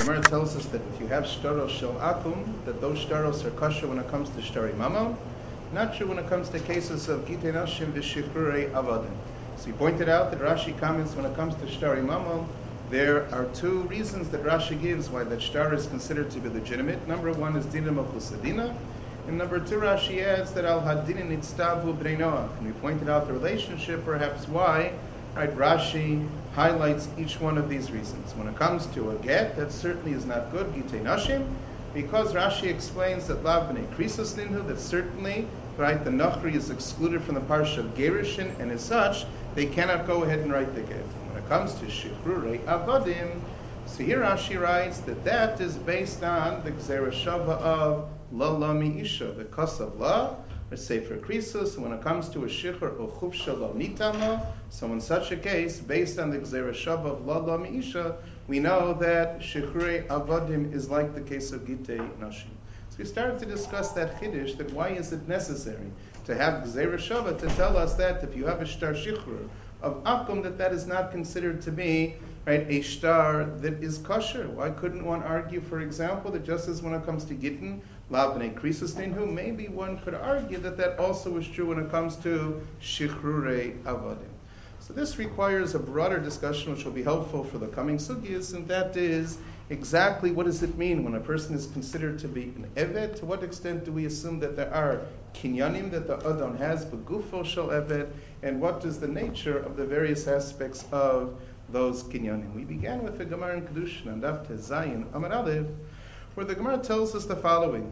Gemara tells us that if you have shtaros shel akum, that those shtaros are kosher when it comes to shtari mamon, not true when it comes to cases of gitei nashim v'shichrurei avadim. So he pointed out that Rashi comments when it comes to shtari mamon, there are two reasons that Rashi gives why that shtar is considered to be legitimate. Number one is dina machusadina, and number two, Rashi adds that al hadinin itztavu b'nei Noach. And we pointed out the relationship, perhaps why, right? Rashi highlights each one of these reasons. When it comes to a get, that certainly is not good, gitei nashim, because Rashi explains that lav b'nei krisos ninhu, that certainly, right, the nachri is excluded from the parsha of gerushin, and as such, they cannot go ahead and write the get. When it comes to shichrurei avadim, so here Rashi writes that is based on the gzera shava of la mi isha, the kasav la, or sefer krisos. When it comes to a shichr or chufsha lo nitama, so in such a case, based on the gzera shava of la mi isha, we know that shichrurei avadim is like the case of gitei nashim. So we started to discuss that chiddush, that why is it necessary to have gzera shava to tell us that if you have a shtar shichrur of akum, that is not considered to be, right, a shtar that is kosher. Why couldn't one argue, for example, that just as when it comes to gittin, lav b'nei krisos ninhu, maybe one could argue that also is true when it comes to shichrurei avadim. So this requires a broader discussion which will be helpful for the coming sugyas, and that is exactly what does it mean when a person is considered to be an eved? To what extent do we assume that there are kinyanim that the adon has, begufo shel eved, and what is the nature of the various aspects of those kinyanim? We began with the Gemara in Kedushin and Daf Tezayin Amar Aleph, where the Gemara tells us the following: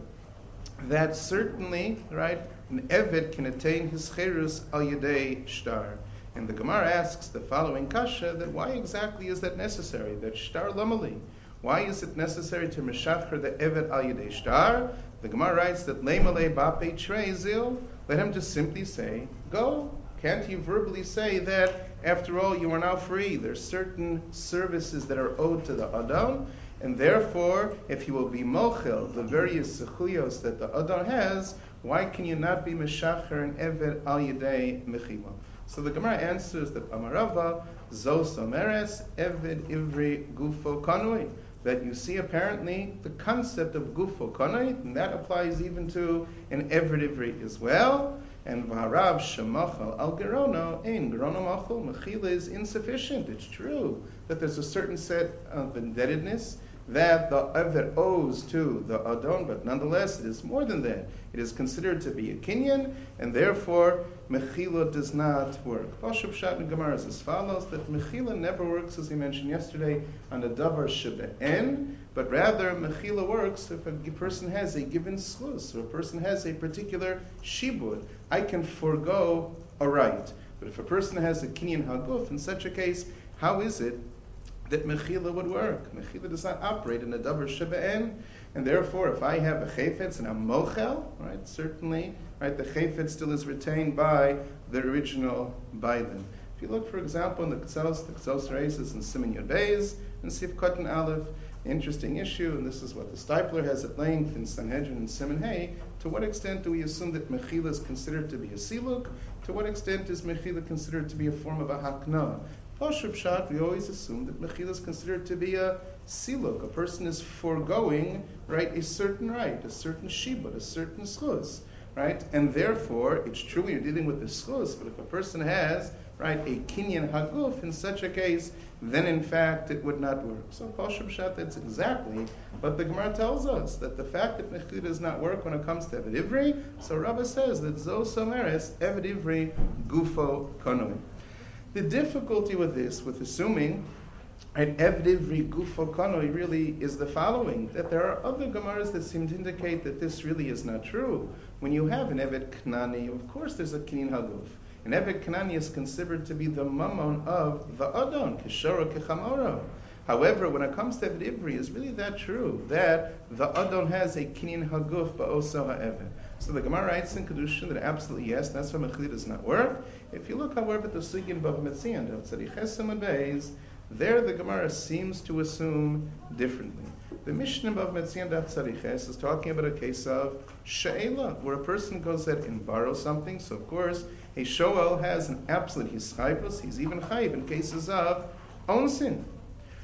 that certainly, right, an eved can attain his cherus al yedei shtar. And the Gemara asks the following kasha, that why exactly is that necessary? That shtar lamali. Why is it necessary to meshachar the eved al yedei shtar? The Gemara writes that leimalei bape treizil. Let him just simply say, go. Can't you verbally say that, after all, you are now free? There's certain services that are owed to the Adon, and therefore, if you will be mochel, the various zechuyos that the Adon has, why can you not be meshacher and eved al yedei mechila? So the Gemara answers that Amarava, zos omeres, eved ivri gufo kanui, that you see apparently the concept of gufo kanui, and that applies even to an eved ivri as well. And v'harav shemachal al gerono, ein gerono machal, mechila is insufficient. It's true that there's a certain set of indebtedness that the eved owes to the adon, but nonetheless it is more than that. It is considered to be a kinyan, and therefore mechila does not work. Pashup Shat in Gemara is as follows: that mechila never works, as we mentioned yesterday, on a davar shebe'en, but rather mechila works if a person has a given schus, or a person has a particular shibud. I can forego a right. But if a person has a kinyan haguf, in such a case, how is it that mechila would work? Mechila does not operate in a davar shebe'en, and therefore, if I have a chayfetz and a mochel, right, certainly, right, the chayfetz still is retained by the original bailin. If you look, for example, in the Ktsos raises in Siman Yod Beis and Sif Kotan Aleph, interesting issue, and this is what the Stipler has at length in Sanhedrin and Siman Hey. To what extent do we assume that mechila is considered to be a siluk? To what extent is mechila considered to be a form of a hakna? Pashup Shat, we always assume that mechila is considered to be a siluk. A person is foregoing, right, a certain right, a certain shibud, a certain schus, right? And therefore, it's true when you're dealing with the schus, but if a person has, right, a kinyan haguf, in such a case, then in fact it would not work. So Pashup Shat, that's exactly what the Gemara tells us, that the fact that mechila does not work when it comes to eved ivri, so Rabbah says that zos omeres eved ivri gufo kanoi. The difficulty with this, with assuming an eved ivri gufo kanoi, really is the following: that there are other Gemaras that seem to indicate that this really is not true. When you have an eved knani, of course there's a kinyan haguf. An eved knani is considered to be the mammon of the adon, kishoro kechamoro. However, when it comes to eved ivri, is really that true that the adon has a kinyan haguf ba'oso ha'eved? So the Gemara writes in Kedushin that absolutely yes, that's why mechila does not work. If you look, however, at the Sugin Bava Metzia and Tzadiches Amud Beis, there the Gemara seems to assume differently. The Mishnah Bava Metzia and Tzadiches is talking about a case of she'ela, where a person goes ahead and borrows something. So of course, a shoel has an absolute hischayvus. He's even chayiv in cases of onsin.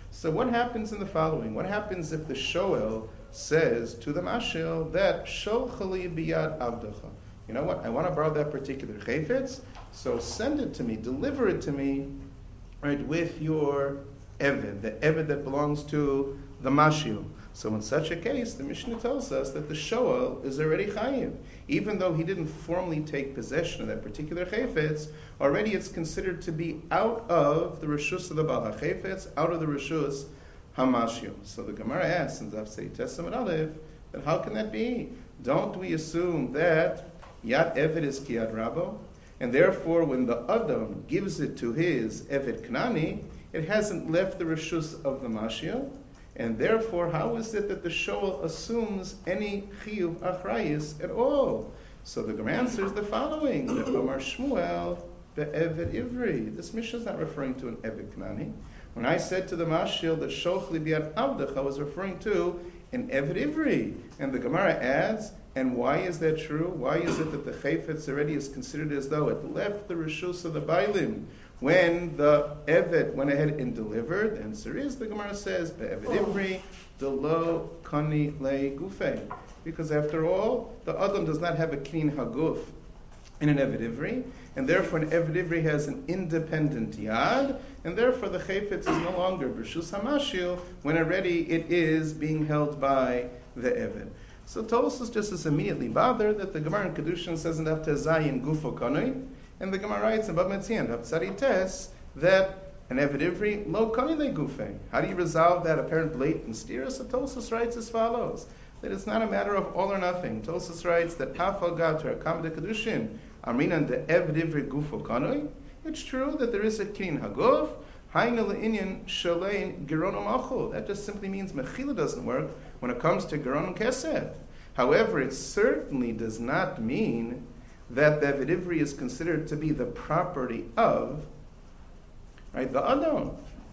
So what happens in the following? What happens if the Shoel says to the Mashil that Sholchali biyad avdecha? You know what? I want to borrow that particular chayfetz, so send it to me, deliver it to me, right, with your Eved, the Eved that belongs to the Mashil. So in such a case, the Mishnah tells us that the Shoel is already Chayiv. Even though he didn't formally take possession of that particular Chayfetz, already it's considered to be out of the Rishus of the Baal HaChayfetz, out of the Rishus HaMashil. So the Gemara asks in Zavsei Testament Aleph, that how can that be? Don't we assume that Yad Eved is Kiyad Rabo, and therefore when the Adam gives it to his Eved Knani, it hasn't left the Rishus of the Mashil, and therefore, how is it that the Shoel assumes any chiyuv achrayis at all? So the Gemara answers the following: that Amar Shmuel be'eved ivri. This Mishnah is not referring to an eved knani. When I said to the Mashil that Sholchli biyad avdech, I was referring to an eved ivri. And the Gemara adds, and why is that true? Why is it that the chayfetz already is considered as though it left the rishus of the bailim when the Eved went ahead and delivered? The answer is, the Gemara says, Be'eved Ivri, Delo Kani Le Gufe. Because after all, the Adam does not have a Kinin Haguf in an Eved Ivri, and therefore an Eved Ivri has an independent Yad, and therefore the Chayfetz is no longer B'Rishus HaMashil, when already it is being held by the Eved. So Tosfos just is immediately bothered that the Gemara in Kedushin says in Daf Zayin Gufo Kanoi, and the Gemara writes in Bab Metzian, Tzadi Tes, that an Eved Ivri lo kanile gufe. How do you resolve that apparent blatant steer? So Tosfos writes as follows: that it's not a matter of all or nothing. Tosfos writes that Afal Gater Kamda Kedushin Aminan de Eved Ivri Gufo Kanoi. It's true that there is a Kin Haguf. Haina le'inyan shalein geronom achol. That just simply means mechila doesn't work when it comes to geronom kesef. However, it certainly does not mean that the Eved Ivri is considered to be the property of, right, the Adam.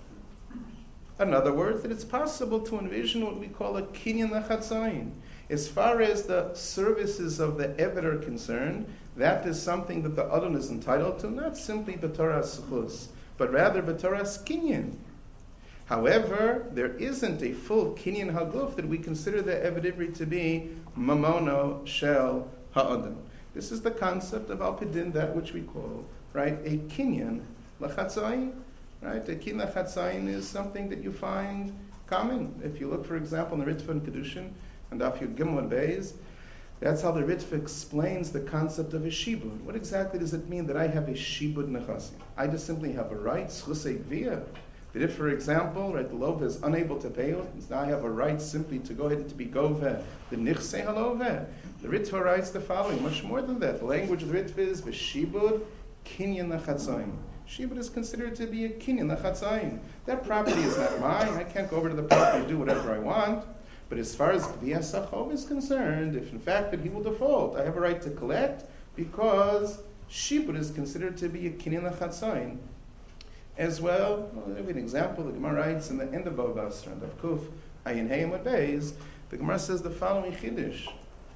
In other words, that it's possible to envision what we call a kinyan lechatzayin. As far as the services of the Eved are concerned, that is something that the Adam is entitled to, not simply b'toras zchus, but rather b'toras kinyan. However, there isn't a full kinyan haguf that we consider the Eved Ivri to be mamono shel ha'adam. This is the concept of al-pidin, that which we call, right, a kinyan l'chatzayin. Right, a kinyan l'chatzayin is something that you find common. If you look, for example, in the Ritva and Kedushin, and Daf Yud Gimel and Beis, that's how the Ritva explains the concept of a shibud. What exactly does it mean that I have a shibud nechasim? I just simply have a right, schusei gvia. That if, for example, right, the lova is unable to pay it, now I have a right simply to go ahead and to be gove, the nichsei halove. The Ritva writes the following, much more than that. The language of the Ritva is v'shibud kinyan lechatzayin. Shibud is considered to be a kinyan lechatzayin. That property is not mine. I can't go over to the property and do whatever I want. But as far as Gviyas Sachov is concerned, if in fact that he will default, I have a right to collect because Shibud is considered to be a kinyan lechatzayin. As well, I'll give you an example. The Gemara writes in the end of Bava Basra, and of Kuf, Ayin Hey Amud Beis, the Gemara says the following chiddush,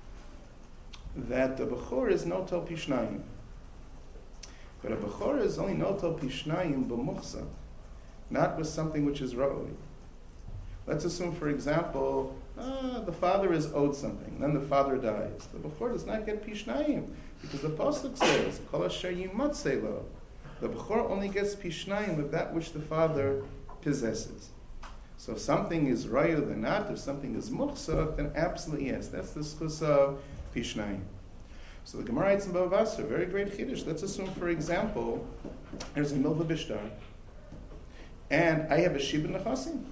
that the Bechor is notel pishnayim. But a Bechor is only notel pishnayim b'muchsa, not with something which is ra'oi. Let's assume, for example, the father is owed something, then the father dies. The Bechor does not get pishnayim, because the Pasuk says, Kol asher yimatzei lo. The Bechor only gets pishnayim of that which the father possesses. So if something is ra'oi than not, if something is muchsa, then absolutely yes. That's the schus of pishnayim. So the Gemara writes in Bava Basra, very great chiddush. Let's assume, for example, there's a milva bishtar, and I have a shibud nechasim.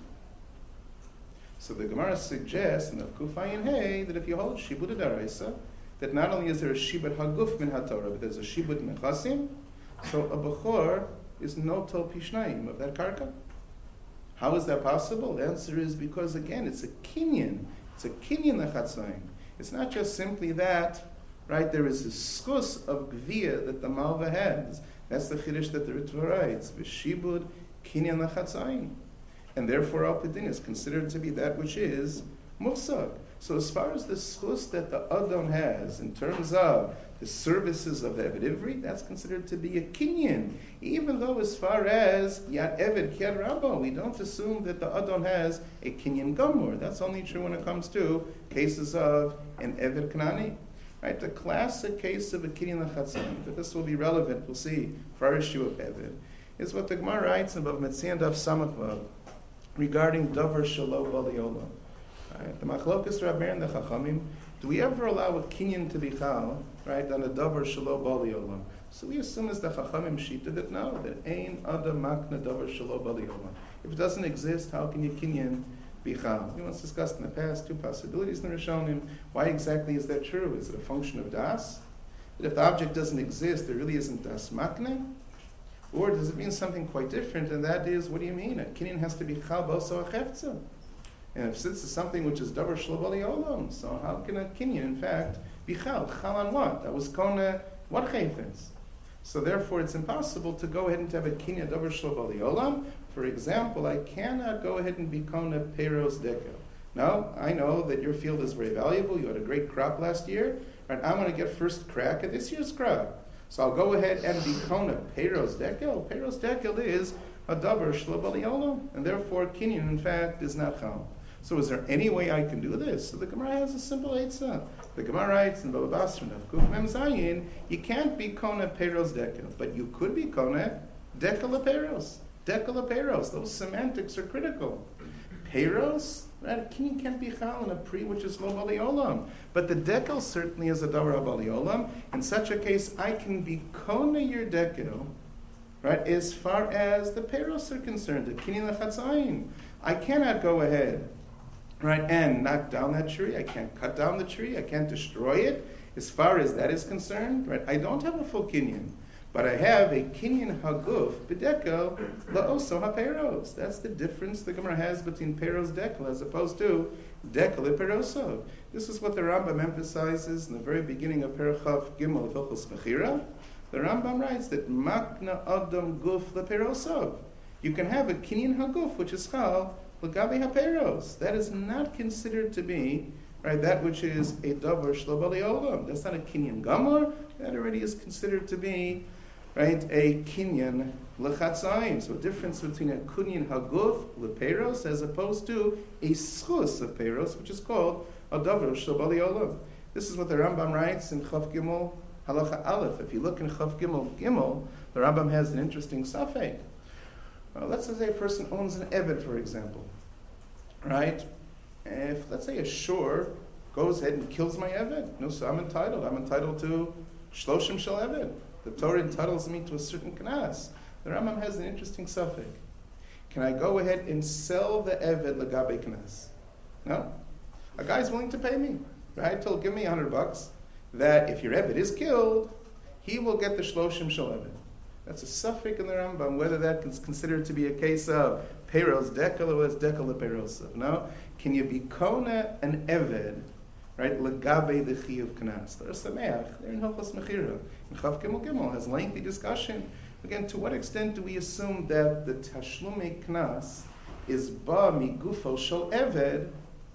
So the Gemara suggests in the Kufayin Hey that if you hold shibud daraisa, that not only is there a shibud haguf min haTorah, but there's a shibud nechasim. So a bechor is notel pishnayim of that karka. How is that possible? The answer is because again it's a kinyan. It's a kinyan nechatzayim. It's not just simply that, right? There is a schus of gvia that the malva has. That's the chiddush that the Ritva writes. V'shibud kinyan nechatzayim. And therefore, al-pidin is considered to be that which is muhsag. So as far as the schus that the Adon has in terms of the services of the Eved Ivri, that's considered to be a kinyan. Even though as far as Yad Eved Kiad Rabba, we don't assume that the Adon has a kinyan Gomor. That's only true when it comes to cases of an Eved Kanani. Right, the classic case of a kinyan Lechatzon, but this will be relevant, we'll see, for our issue of Eved, is what the Gemara writes in Bava Metzia Daf Samach Vav regarding Davar Shelo Bali Olam. Right, the Machlokas Rab Meir and the Chachamim, do we ever allow a kinyan to be chal, right, on a Davar Shelo Bali Olam? So we assume as the Chachamim Shita that no, that Ein Adam Makna Davar Shelo Bali Olam. If it doesn't exist, how can you kinyan be chal? We once discussed in the past two possibilities in the Rishonim. Why exactly is that true? Is it a function of das? That if the object doesn't exist, there really isn't das makna? Or does it mean something quite different, and that is, what do you mean? A kinyan has to be chal b'oso achefza. And if since it's something which is davar shelo bali olam, so how can a kinyan, in fact, be chal? Chal on what? That was kona, what chayfetz? So therefore, it's impossible to go ahead and have a kinyan davar shelo bali olam. For example, I cannot go ahead and be kona peiros dekel. Now, I know that your field is very valuable. You had a great crop last year, and I'm going to get first crack at this year's crop. So I'll go ahead and be kona peiros dekel. Peiros dekel is a davar shelo bali olam, and therefore kinyan, in fact, is not chal. So is there any way I can do this? So the Gemara has a simple eitzah. The Gemara writes in Bava Basra Kuf Mem Zayin, you can't be kona peiros dekel, but you could be kona dekel peiros. Dekel peiros. Those semantics are critical. Peiros, right? Kinyan can't be chal in a pri which is lo bali olam. But the dekel certainly is a davar bali olam. In such a case, I can be kona your dekel, right? As far as the peiros are concerned, the kinyan lechatzayin. I cannot go ahead, right, and knock down that tree. I can't cut down the tree. I can't destroy it. As far as that is concerned, right, I don't have a full kinyan, but I have a kinyan haguf b'dekel la'oso ha'peiros. That's the difference the Gemara has between peiros dekel as opposed to dekel peiroso. This is what the Rambam emphasizes in the very beginning of Parachav Gimel of Hilchos Mechira. The Rambam writes that makna adam guf le'peiroso. You can have a kinyan haguf, which is chal l'gabe ha'peiros. That is not considered to be, right, that which is a davar shelo bali olam. That's not a kinyan gamor. That already is considered to be, right, a kinyan l'chatzayim. So a difference between a kinyan haguf l'peiros as opposed to a schus of peiros, which is called a davar shelo bali olam. This is what the Rambam writes in Chav Gimel Halacha Aleph. If you look in Chav Gimel Gimel, the Rambam has an interesting safek. Let's say a person owns an Eved, for example, right? If, let's say, a shor goes ahead and kills my Eved, no, so I'm entitled to Shloshim Shel Eved. The Torah entitles me to a certain knas. The Rambam has an interesting suffix. Can I go ahead and sell the Eved Lagabe knas? No. A guy's willing to pay me, right? He'll give me $100 that if your Eved is killed, he will get the Shloshim Shel Eved. That's a suffix in the Rambam, whether that is considered to be a case of peiros dekel or dekel peiros. No, can you be kona an eved, right? Legabe the chiyuv knas. They're sameach. They're in Hilchos Mechira. In Chav Gimel Gimel has lengthy discussion. Again, to what extent do we assume that the tashlumei knas is ba migufo shel eved,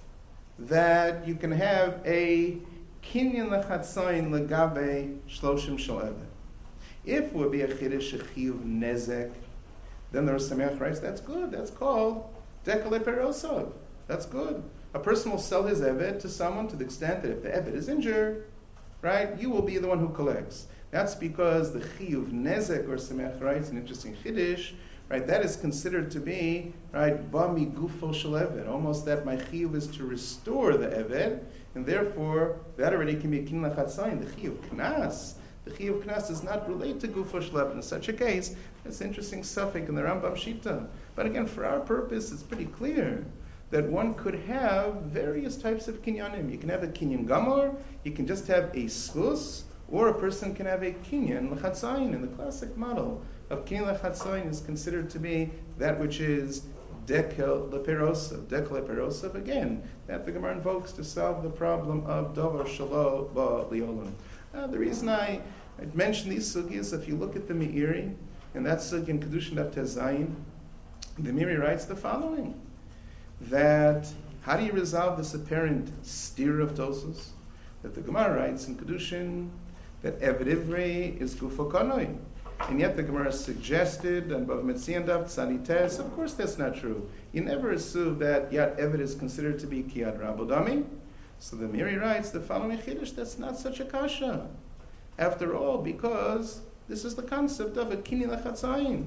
that you can have a kinyan lechatzayin legabe shloshim shel eved? If it would be a chiddush, a chiyuv nezek, then the Sameach writes, that's good. That's called dekel perosov. That's good. A person will sell his eved to someone to the extent that if the eved is injured, right, you will be the one who collects. That's because the chiyuv nezek, or Sameach writes, an interesting chiddush, right, that is considered to be, right, bami gufo shel eved, almost that my chiyuv is to restore the eved, and therefore that already can be a kin lachatzayin. The chiyuv knas. The chiyuv knas does not relate to gufo shel eved. In such a case, it's an interesting suffix in the Rambam Shita. But again, for our purpose, it's pretty clear that one could have various types of kinyanim. You can have a kinyan gamor, you can just have a schus, or a person can have a kinyan l'chatzayin. And the classic model of kinyan l'chatzayin is considered to be that which is dekel leperosav. Dekel leperosav, again, that the Gemara invokes to solve the problem of davar shelo ba liolam. The reason I mention these sugyas, if you look at the Meiri, and that sugya in Kedushin Daf Tezayin, the Meiri writes the following, that How do you resolve this apparent steer of Tosos? That the Gemara writes in Kedushin that Eved Ivri is Gufo Kanoi. And yet the Gemara suggested, and Bav Metzian Dav Tzadites, of course that's not true. You never assume that Yad Eved is considered to be Kiyad Rabodami. So the Miri writes the following Chiddush, that's not such a kasha. After all, because this is the concept of a Kinyan Lechatzayin.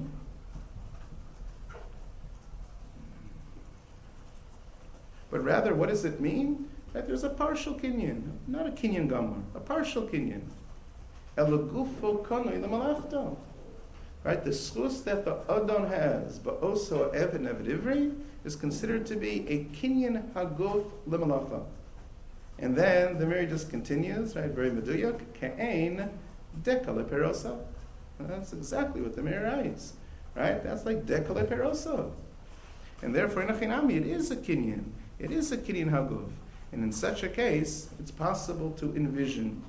But rather, what does it mean? That there's a partial Kinyan, not a Kinyan Gamar, a partial Kinyan. Elagufo Kanoi the Malachta. Right, the schus that the Adon has, but also Eved and Eved Ivri, is considered to be a Kinyan Haguf Lemalacha. And then the Miri just continues, right, very meduyak, Ka'ain Deka Leperosa. That's exactly what the Miri writes, right? That's like Deka Leperosa. And therefore, in Achinami, it is a Kinyan. It is a Kinyan Haguf. And in such a case, it's possible to envision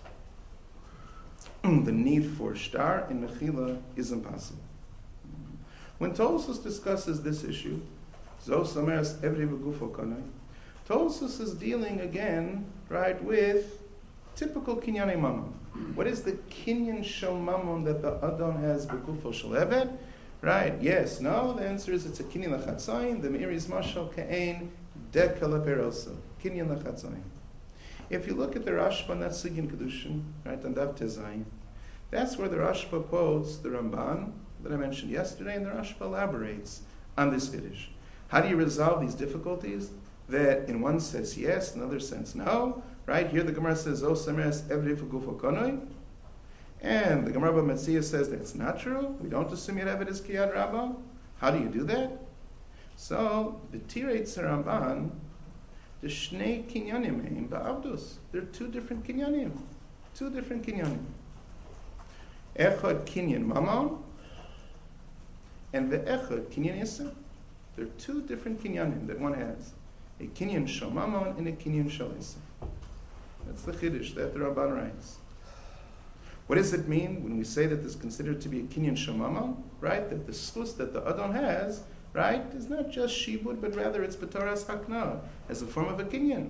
the need for shtar in Mechila is impossible. When Tosfos discusses this issue, Zos Ameres Evri V'Gufo Kanoi, Tosfos is dealing again, right, with typical Kinyanei Mamon. What is the Kinyan Shel Mamon that the Adon has B'Gufo Shel Eved? Right, yes, no, the answer is it's a Kinyan Lechatzayin, the Meir is Mashal Ka'ain Deka Leperosa, Kinyan Lechatzayin. If you look at the Rashba on that Sigin Kedushin, right, on Dav Tezayin, that's where the Rashba quotes the Ramban that I mentioned yesterday, and the Rashba elaborates on this Kiddush. How do you resolve these difficulties? That in one says yes, in another sense no, right? Here the Gemara says, O Sameres Evri Fugufo Konoi, and the Gemara Metzia says that's not true. We don't assume Yad Eved is Kiyad Rabbah. How do you do that? So, the Tireit Ramban, the Shnei Kinyanim Ein Ba'avdus. There are two different Kinyanim. Two different Kinyanim. Echad Kinyan Mamon and Ve'echad Kinyan Yisr. There are two different Kinyanim that one has. A Kinyan Shel Mamon and a Kinyan Shel Yisr. That's the Chiddush that the Ramban writes. What does it mean when we say that this is considered to be a Kinyan Shel Mamon? Right? That the schus that the Adon has, right, is not just shibud, but rather it's b'toras hakna, as a form of a kinyan.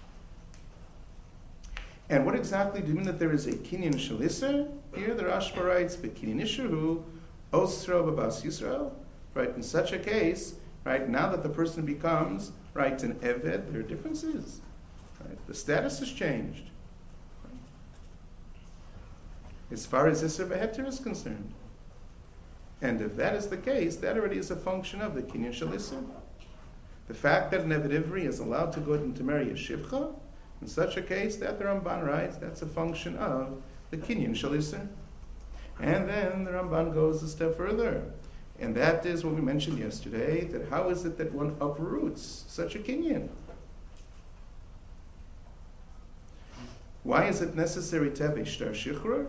And what exactly do you mean that there is a kinyan shel Yisr? Here the Rashba writes, "B'kinyan Yisrahu, osro b'bas Yisrael." Right, in such a case, right, now that the person becomes, right, an eved, there are differences. Right, the status has changed. Right. As far as Yisr v'heter is concerned. And if that is the case, that already is a function of the Kinyan Shel Yisr. The fact that an Eved Ivri is allowed to go and to marry a Shivcha, in such a case, that the Ramban writes, that's a function of the Kinyan Shel Yisr. And then the Ramban goes a step further. And that is what we mentioned yesterday, that how is it that one uproots such a Kinyan? Why is it necessary to have a Shtar Shichra?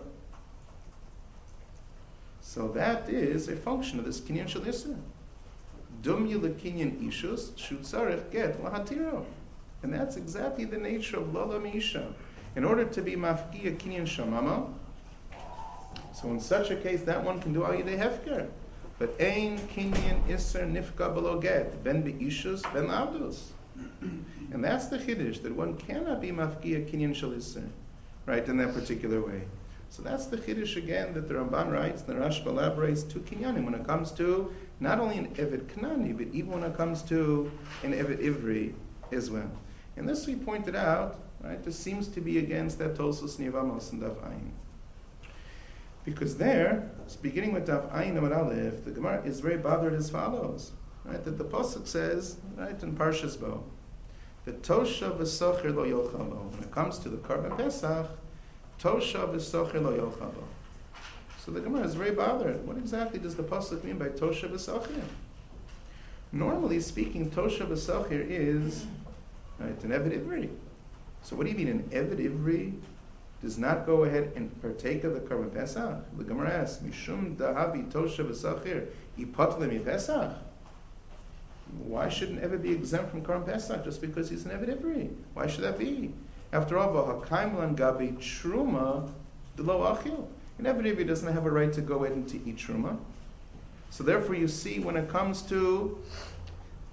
So that is a function of this Kinyan Shel Yisr. Dum yile Kinyan Ishus shutzarech get lahatiro. And that's exactly the nature of Lola Misha. In order to be mafkiya Kinyan Shamama, so in such a case, that one can do al yidei hefker. But ein Kinyan Isser nifka below get, ben be'ishus, ben avdus. And that's the Chiddush, that one cannot be mafkiya Kinyan Shel Yisr, right, in that particular way. So that's the Chiddush again that the Ramban writes, and the Rashba elaborates to Kinyanim when it comes to not only an Eved Kanani, but even when it comes to an Eved Ivri as well. And this we pointed out, right, this seems to be against that Tosfos Nivamos and Daf Ayin. Because there, beginning with Daf Ayin Amud Aleph, the Gemara is very bothered as follows, right, that the Pasuk says, right, in Parshas Bo, that Tosha v'socher lo yochal lo. When it comes to the Karban Pesach, Tosha v'socher lo yochal lo. So the Gemara is very bothered. What exactly does the pasuk mean by Tosha v'socher? Normally speaking, Tosha v'socher is, right, an Eved Ivri. So what do you mean an Eved Ivri does not go ahead and partake of the Karban Pesach? The Gemara asks, Mishum dahavi Tosha v'socher ipat mi Pesach. Why shouldn't Eved be exempt from Karban Pesach just because he's an Eved Ivri? Why should that be? After all, v'hakaim lan gabi truma d'lo achil. An Eved Ivri doesn't have a right to go ahead and to eat truma. So therefore, you see, when it comes to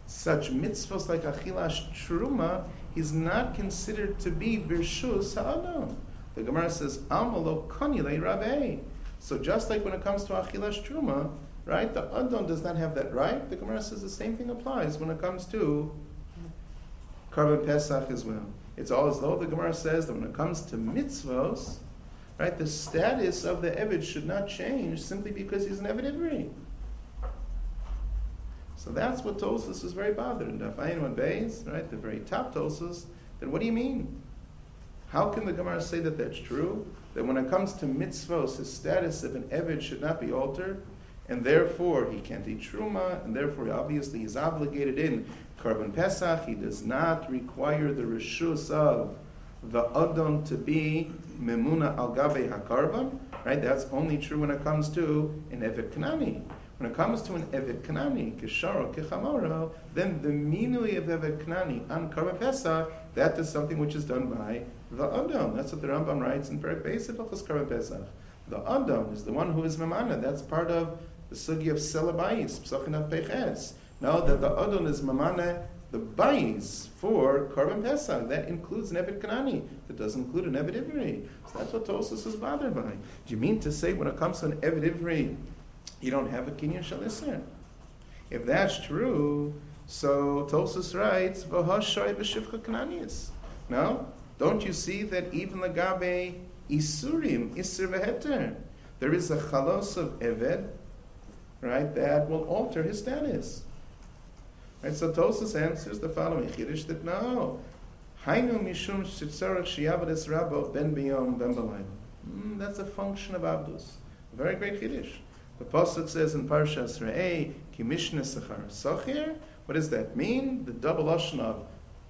such mitzvahs like achilas truma is not considered to be birshus ha'adam. The Gemara says, Amalo konile rabbe. So just like when it comes to achilas truma, right, the adon does not have that right. The Gemara says the same thing applies when it comes to Karban Pesach as well. It's all as though the Gemara says that when it comes to mitzvahs, right, the status of the Eved should not change simply because he's an Eved Ivri. So that's what Tosfos is very bothered in Daf Ayin and Beis, right, the very top Tosfos. Then what do you mean? How can the Gemara say that that's true? That when it comes to mitzvahs, his status of an Eved should not be altered, and therefore he can't eat Truma, and therefore obviously he's obligated in Karban Pesach. He does not require the Rishus of the Adon to be Memuna al Gabe HaKarban, right? That's only true when it comes to an Eved Kanani. When it comes to an Eved Kanani, Kisharo, Kichamoro, then the Minui of Eved Kanani on Karban Pesach, that is something which is done by the Adon. That's what the Rambam writes in Perek Beis of Karban Pesach. The Adon is the one who is Mamana. That's part of the sugi of Selabayis, Psachin Peches. Now that the Adon is Mamana, the Bayis for Karban Pesach, that includes an Eved Kanani. That doesn't include an Eved Ivri. So that's what Tosfos is bothered by. Do you mean to say when it comes to an Eved Ivri, you don't have a Kinyan Shel Isser? If that's true, so Tosfos writes, V'hashay v'shivcha Kananius. No? Don't you see that even Lagabe Isurim, Isser v'heter, there is a chalos of Eved, right, that will alter his status. Right, so Tosfos answers the following Chiddush that no, Hainu mishum shetzarach sheyavades rabo ben biyom ben b'layla. That's a function of Abdus. A very great Chiddush. The pasuk says in Parshas Re'eh, Ki mishne sechar sochir. What does that mean? The double lashon of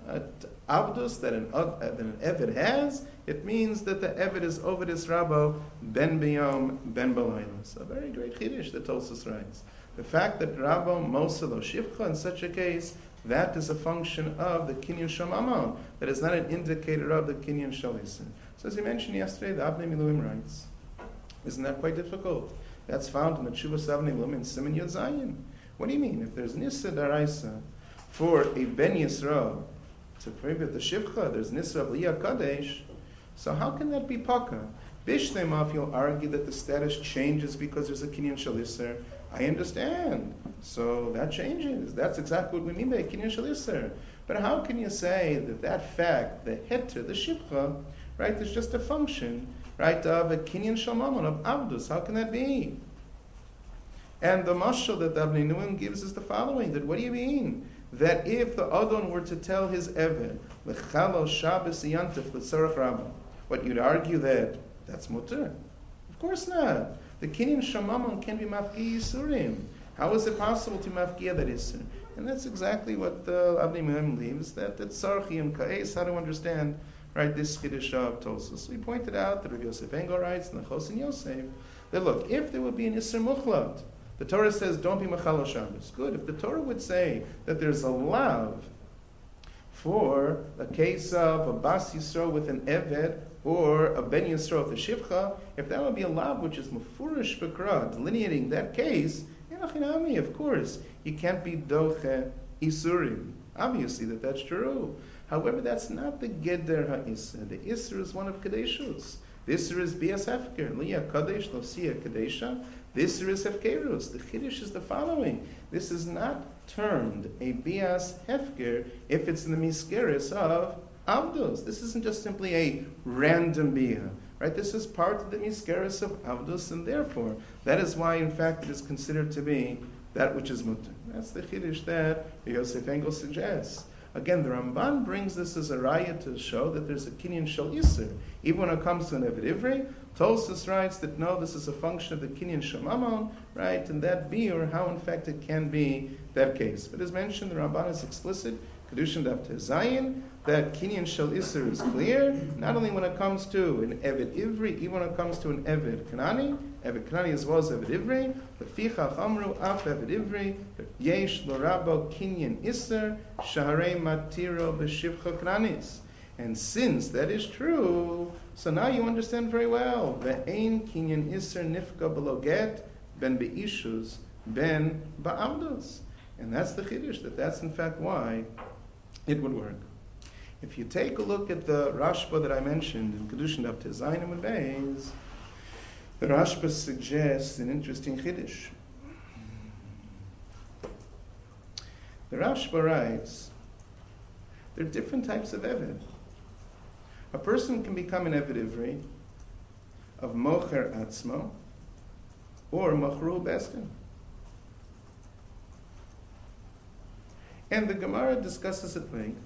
Abdus that an Eved has, it means that the Eved is Ovedis Rabo ben biyom ben b'layla. So a very great Chiddush that Tosfos writes. The fact that Rabo Moselo Shivcha in such a case, that is a function of the Kinyan Shel Mamon. That is not an indicator of the Kinyan Shel Isser. So as you mentioned yesterday, the Avnei Miluim writes. Isn't that quite difficult? That's found in the Tshuvas Avnei Miluim in Siman Yud Zayin. What do you mean? If there's Nissa Daraisa for a Ben Yisrael to prohibit the Shivcha, there's Nissa of Liyah Kadesh, so how can that be Paka? Bishnei you'll argue that the status changes because there's a Kinyan Shel Isser. I understand. So that changes. That's exactly what we mean by Kinyan Shel Isser. But how can you say that that fact, the heter, the shivcha, right, is just a function, right, of a Kinyan Shel Mamon, of Avdus? How can that be? And the mashal that the Avnei Miluim gives is the following, that what do you mean? That if the Adon were to tell his Eved, L'chalo Shabbos Yantif L'tzarech Rabbah, what you'd argue that's mutter? Of course not. The Kinyan Shel Mamon can be mafki Yisurim. How is it possible to mafkia that Isur? And that's exactly what the Avnei Miluim leaves, that Tzarchim Ka'es, how to understand, right, this Chiddush of Tosfos. We pointed out that Rav Yosef Engel writes in the Chosin Yosef, that look, if there would be an Isur Muchlat, the Torah says don't be Machalo Shabbos. Good. If the Torah would say that there's a lav for a case of a Bas Yisrael with an Eved, or a Ben Yisrael with a Shivcha, if that would be a lav which is Mefurish B'Kra, delineating that case, of course, you can't be Doche Isurim. Obviously that's true. However, that's not the Geder HaIsr. The Isr is one of Kadeshus. The Isr is Bias Hefker. Liyah Kadesh, Losia Kadesha. The Isr is Hefkerus. The Chiddush is the following. This is not termed a Bias Hefker if it's in the Miskeres of Avdus. This isn't just simply a random Bia. Right? This is part of the Miskeres of Avdus, and therefore, that is why, in fact, it is considered to be that which is mutter. That's the Chiddush that Yosef Engel suggests. Again, the Ramban brings this as a raya to show that there's a Kinyan Shel Isser. Even when it comes to an Eved Ivri, Tosfos writes that no, this is a function of the Kinyan Shel Mamon, right? And that be, or how in fact it can be that case. But as mentioned, the Ramban is explicit, Kedushin Daf Zayin, that Kinyan Shel Isser is clear, not only when it comes to an Eved Ivri, even when it comes to an Eved Kanani as well as Eved Ivri, Lefichach Amru Af Eved Ivri, Yesh Lorabo Kinyan Isser, Shaharei Matiro B'Shivcha Kananis. And since that is true, so now you understand very well, Ve'ein Kinyan Isser Nifka Beloget, Ben Be'ishus, Ben Ba'amdos. And that's the Chiddush, that's in fact why it would work. If you take a look at the Rashba that I mentioned in Kedushin Daf Tezayim and Beis, the Rashba suggests an interesting Chiddush. The Rashba writes, there are different types of Eved. A person can become an Eved Ivri of Mocher Atzmo or Machru Bestin. And the Gemara discusses at length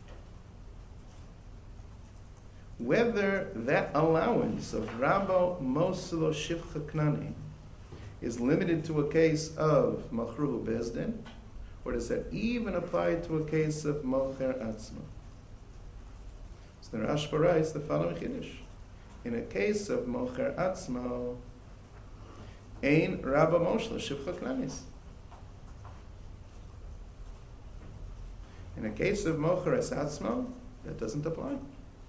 whether that allowance of Rabbo Moselo Shivcha Knani is limited to a case of Machru Besdin, or does that even apply to a case of Mocher Atzmo? So the Rashba writes the following Chiddush. In a case of Mocher Atzmo, Ein Rabbo Moselo Shivcha Knanis. In a case of Mocher Atzmo, that doesn't apply.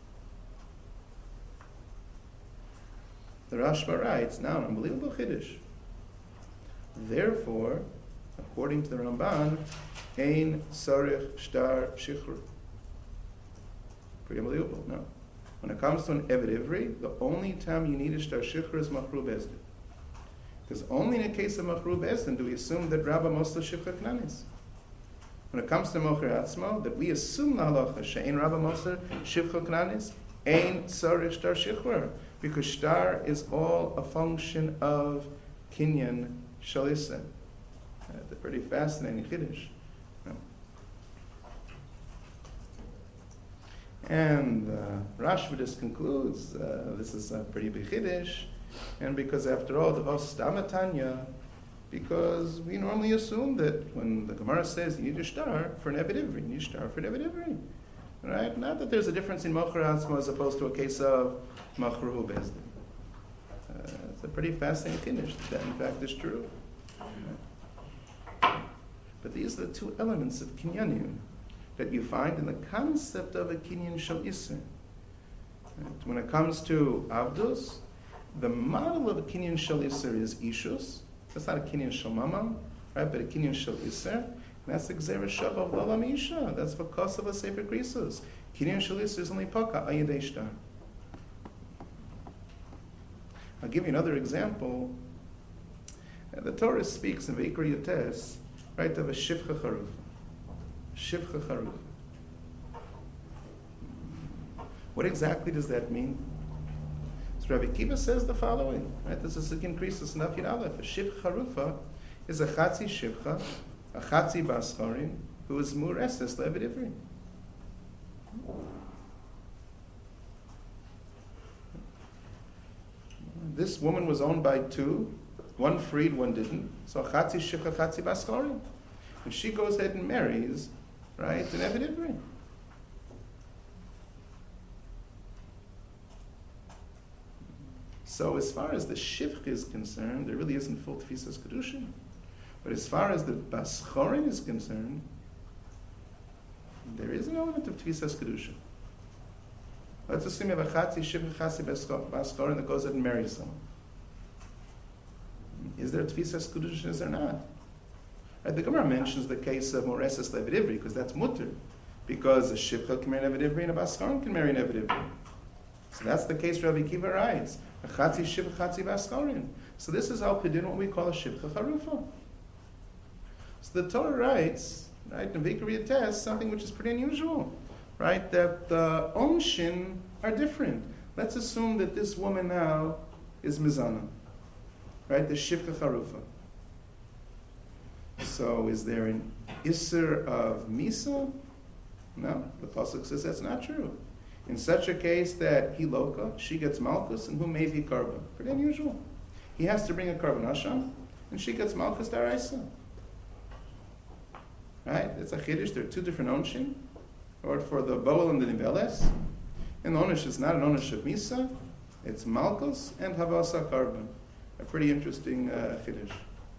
The Rashba writes, now an unbelievable Chiddush. Therefore, according to the Ramban, Ein Sarich Shtar Shichur. Pretty unbelievable, no? When it comes to an Eved Ivri, the only time you need a Shtar Shichur is Machru Bezdin. Because only in a case of Machru Bezdin do we assume that Rabba Mosel Shivcha Knanis. When it comes to Mocher Atzmo, that we assume the halacha, She'ein Rabba Mosel Shivcha Knanis, Ein Sarich Shtar Shichur. Because Shtar is all a function of Kinyan Shalisa. It's a pretty fascinating Chiddush. And Rashba just concludes, this is a pretty big Chiddush, and because after all, the Vos Stamatanya, because we normally assume that when the Gemara says you need a Shtar for an Eved Ivri, you need a Shtar for an Eved Ivri. Right? Not that there's a difference in Mocher Atzmo as opposed to a case of Machruhu Bezdin. It's a pretty fascinating Kiddush. That in fact is true. But these are the two elements of Kinyanim that you find in the concept of a Kinyan Shal Isser. When it comes to Avdus, the model of a Kinyan Shal Isser is Ishus. That's not a Kinyan Shal Mamam, right? But a Kinyan Shal Isser. That's the Gzera Shav of L'Olam Isha. That's for Kos of a Sefer Krisos. Kinyan Shal Isser is only Paka, Ayadei Shtar. I'll give you another example. The Torah speaks in Vayikra Yotes, right, of a Shivcha Charufa. Shivcha Charufa. What exactly does that mean? So Rabbi Kiva says the following, right? This is Sikin Krisos Nafyin Aleph. A Shivcha Charufa is a Chatzi Shivcha, a Chatzi Bascharim, who is Mureses Le'Eved Ivri. This woman was owned by two. One freed, one didn't. So Chatzi Shivcha, Chatzi Bascharim. And she goes ahead and marries, right, an Eved Ivri. So as far as the Shivcha is concerned, there really isn't full Tfisas Kedushin. But as far as the Bascharim is concerned, there is an element of Tfisas Kedushin. Let's assume you have a Chatzi Shivcha, Chatzi Bascharim that goes ahead and marries someone. Is there Tfisas Kedushin? Is there not? Right, the Gemara mentions the case of Moreses Le'Eved Ivri because that's mutter. Because a Shivcha can marry an Eved Ivri and a Bascharim can marry an Eved Ivri. So that's the case Rabbi Kiva writes. A Chatzi Shivcha, Chatzi Bascharim. So this is al Pidin what we call a Shivcha Charufa. So the Torah writes, right, in Vayikra Yotes, something which is pretty unusual, right, that the Onshin are different. Let's assume that this woman now is Mizana, right, the Shivcha Charufa. So is there an Isser of Misa? No, the Pasuk says that's not true. In such a case that he loka, she gets malchus, and who may be karban. Pretty unusual. He has to bring a karban asham, and she gets malchus daraisa. Right? It's a chiddush. There are two different onshin, or for the boel and the niveles. And the onish is not an onish of misa; it's malchus and havasa karban. A pretty interesting chiddush.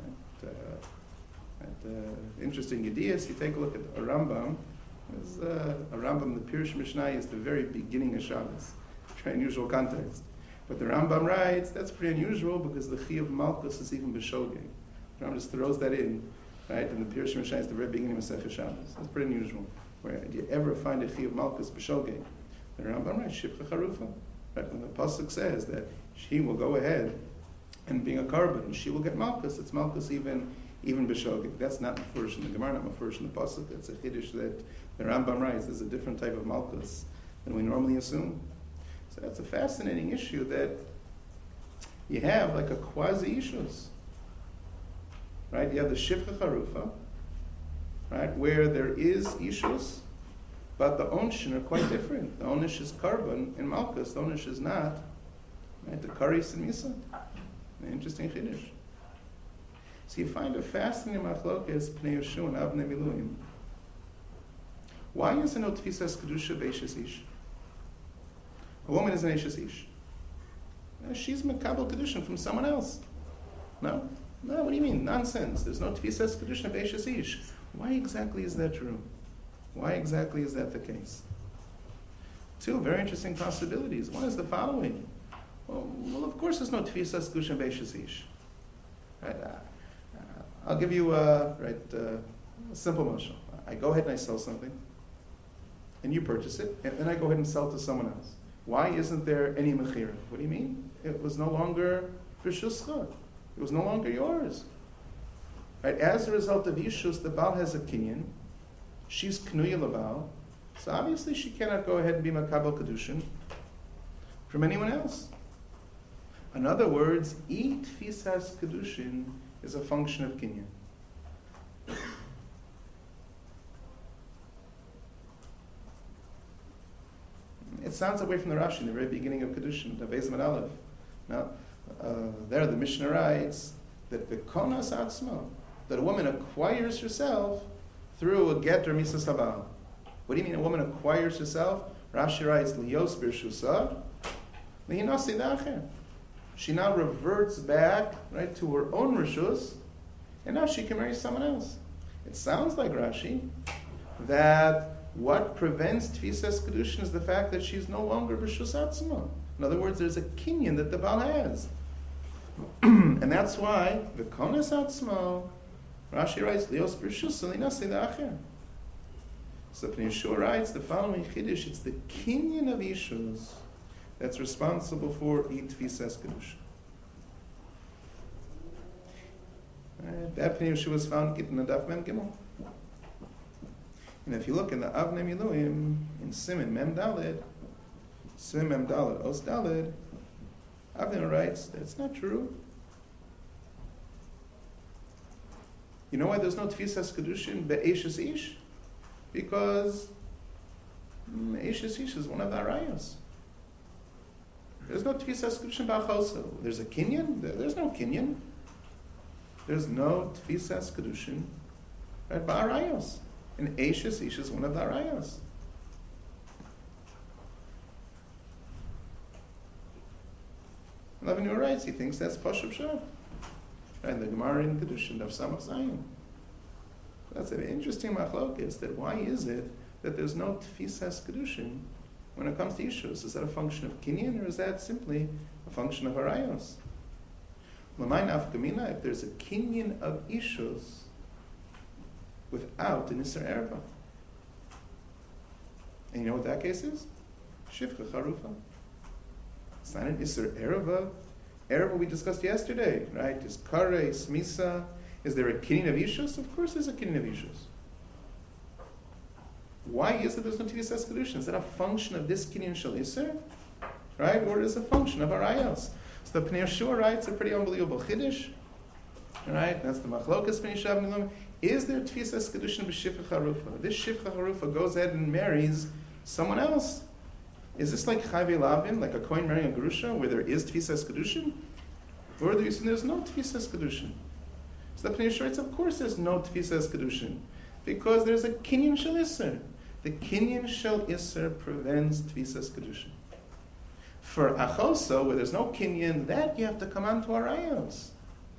Interesting ideas. You take a look at a Rambam. A Rambam, the Pirush Mishnah, is the very beginning of Shabbos. Very unusual context. But the Rambam writes, that's pretty unusual because the Chi of Malchus is even B'shogeg. The Rambam just throws that in. right? In the Pirush Mishai, it's the very beginning of Sefer Shabbos. That's pretty unusual. Where do you ever find a Chiyuv Malkus b'Shogeg? The Rambam writes Shifcha Charufa. Right? When the pasuk says that she will go ahead and being a carbon, she will get Malkus. It's Malkus even b'Shogeg. That's not Mefurish in the Gemara, not Mefurish in the pasuk. That's a Chiddush that the Rambam writes. There's a different type of Malkus than we normally assume. So that's a fascinating issue that you have like a quasi-ishus. Right? You have the Shifcha Charufa, right, where there is ishus, but the onshin are quite different. The onish is carbon in Malkus, the onish is not. Right? The karis and misa. An interesting chiddush. So you find a fascinating machlokes pnei Yeshua and Avnei Miluim. Why is there no tfisas kedusha beishes ish? A woman is an eshes ish. She's makabel kedusha from someone else. No, what do you mean? Nonsense. There's no tfisas kedusha beishes ish. Why exactly is that true? Why exactly is that the case? Two very interesting possibilities. One is the following. Well, of course there's no tfisas kedusha beishes ish. Right? I'll give you a simple motion. I go ahead and I sell something, and you purchase it, and then I go ahead and sell it to someone else. Why isn't there any mechira? What do you mean? It was no longer b'shuscha. It was no longer yours. Right? As a result of Yishus, the Baal has a kinyan. She's knuya l'Baal. So obviously she cannot go ahead and be makabel kedushin from anyone else. In other words, tfisas kedushin is a function of kinyan. It sounds away from the Rashi in the very beginning of Kedushin, the Beis and Aleph. Now, there the Mishnah writes that bekonas atzma, that a woman acquires herself through a get or misas habal. What do you mean a woman acquires herself? Rashi writes liyos b'rshusah lihinasi dacher. She now reverts back, right, to her own rishus, and now she can marry someone else. It sounds like Rashi that what prevents tfisas kedushin is the fact that she's no longer b'rshus atzma. In other words, there's a kinyan that the Baal has. And that's why the konas atzma, Rashi writes, lios b'rshus linasi da'acher. So Pnei Yeshua writes the following chiddush: it's the kinyan of ishus that's responsible for tfisas kedushin. That Pnei Yeshua is found in the Daf Mem Gimel. And if you look in the Avnei Miluim, in Siman Mem Daled, Siman Mem Daled, Os Daled, Avnei writes, that's not true. You know why there's no tfisas kedushin be'eshes ish? Because eshes ish is one of the arayos. There's no tfisas kedushin ba'achoso. There's a kinyan? There's no kinyan. There's no tfisas kedushin right, ba'arayos. And eshes ish is one of the arayos. Lavinu writes, he thinks that's Pashup Shah. Right, the Gemara in Kedushin of Samach Zayin. That's an interesting machlokes, that why is it that there's no tfisas kedushin when it comes to ishus? Is that a function of kinyan, or is that simply a function of arayos? L'may nafkamina, if there's a kinyan of ishus without an iser erva, and you know what that case is? Shifcha charufa. It's not an iser erva. Erva we discussed yesterday, right? Is kare, smisa. Is there a kinyan of ishus? Of course there's a kinyan of ishus. Why is it there's no tfisas kedushin? Is that a function of this kinyan shel iser? Right? Or is it a function of arayos? So the Pnei Yeshua writes a pretty unbelievable chiddush. Right? That's the machlokas Pnei Yeshua. Is there tfisas kedushin b'shifcha charufa? This shifcha charufa goes ahead and marries someone else. Is this like Chayve Lavin, like a kohen marrying a grusha, where there is tfisas kedushin? Or there's no tfisas kedushin? So the Pnei Yeshua writes, of course there's no tfisas kedushin, because there's a kinyan shel iser. The kinyan shel iser prevents tfisas kedushin. For achoso, where there's no kinyan, that you have to come on to arayos.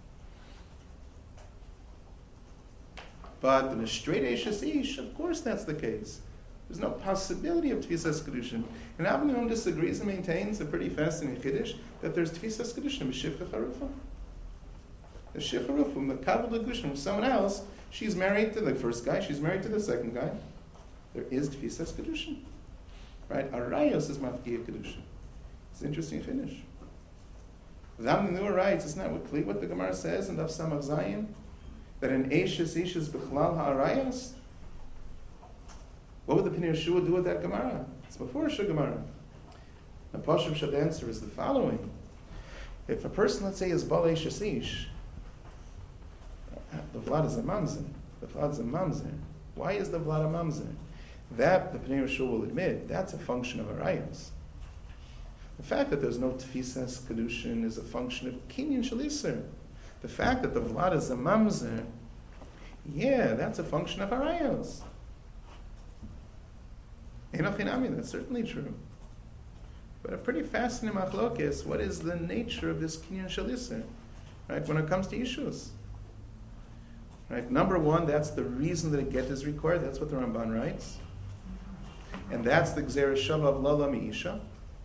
But in a straight eshes ish, of course that's the case. There's no possibility of tfisas kedushin. And Avnei disagrees and maintains a pretty fascinating chiddush that there's tfisas kedushin b'shifcha charufa. The Shifra from the Kabbalah Kedushin from someone else, she's married to the first guy, she's married to the second guy. There is Tfisas Kedushin. Right? Arayos is Mafkiya Kedushin. It's an interesting finish. Zam Nur writes, it's not what the Gemara says in Daf Samach Zayin, that an Eishes Ishes B'chlal Ha'arayos. What would the Pnei Yeshua do with that Gemara? It's before Shul Gemara. The Pashup Shad answer is the following. If a person, let's say, is Bal Eishes Ish, the Vlad is a Mamzer. The Vlad is a Mamzer. Why is the Vlad a Mamzer? That, the Pnei Yeshua will admit, that's a function of Arayos. The fact that there's no Tfisas Kedushin is a function of Kinyan Shalisser. The fact that the Vlad is a Mamzer, yeah, that's a function of Arayos. Enochinami, that's certainly true. But a pretty fascinating machlokes, what is the nature of this Kinyan Shalisser? Right, when it comes to issues. Right, number one, that's the reason that a get is required. That's what the Ramban writes. And that's the Gzera Shava of Lala Mi'isha.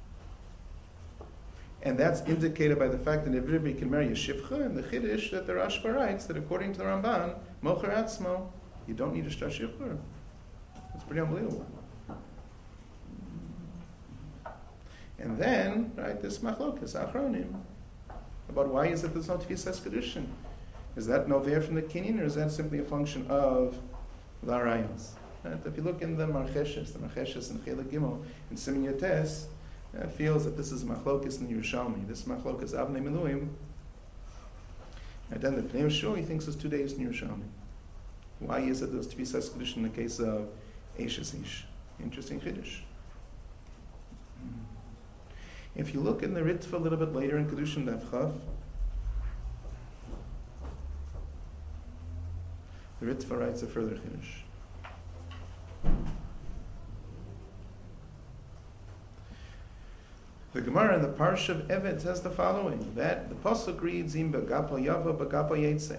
And that's indicated by the fact that everybody can marry a Shifcha, and the Chiddush that the Rashba writes that according to the Ramban, Mocher Atzmo, you don't need a Shtar Shifcha. That's pretty unbelievable. And then, right, this Machlokas, Achronim, about why is it there's no Tfisas Kedushin? Is that nover from the Kinyan, or is that simply a function of the Arayos? Right? If you look in the Marcheshes in Chelik Gimel, in Siman Yotes, feels that this is Machlokes in Yerushalmi. This Machlokes Avnei Miluim. And then the Pnei Yeshua, he thinks it's 2 days in Yerushalmi. Why is it there's Tfisas Kedushin in the case of Eishes Ish? Interesting Chiddush. If you look in the Ritva a little bit later in Kedushin Daf Chav, the Ritva writes a further Chiddush. The Gemara in the Parsha of Evet says the following, that the Pasuk reads, Im B'gapo Yava B'gapo Yetzei.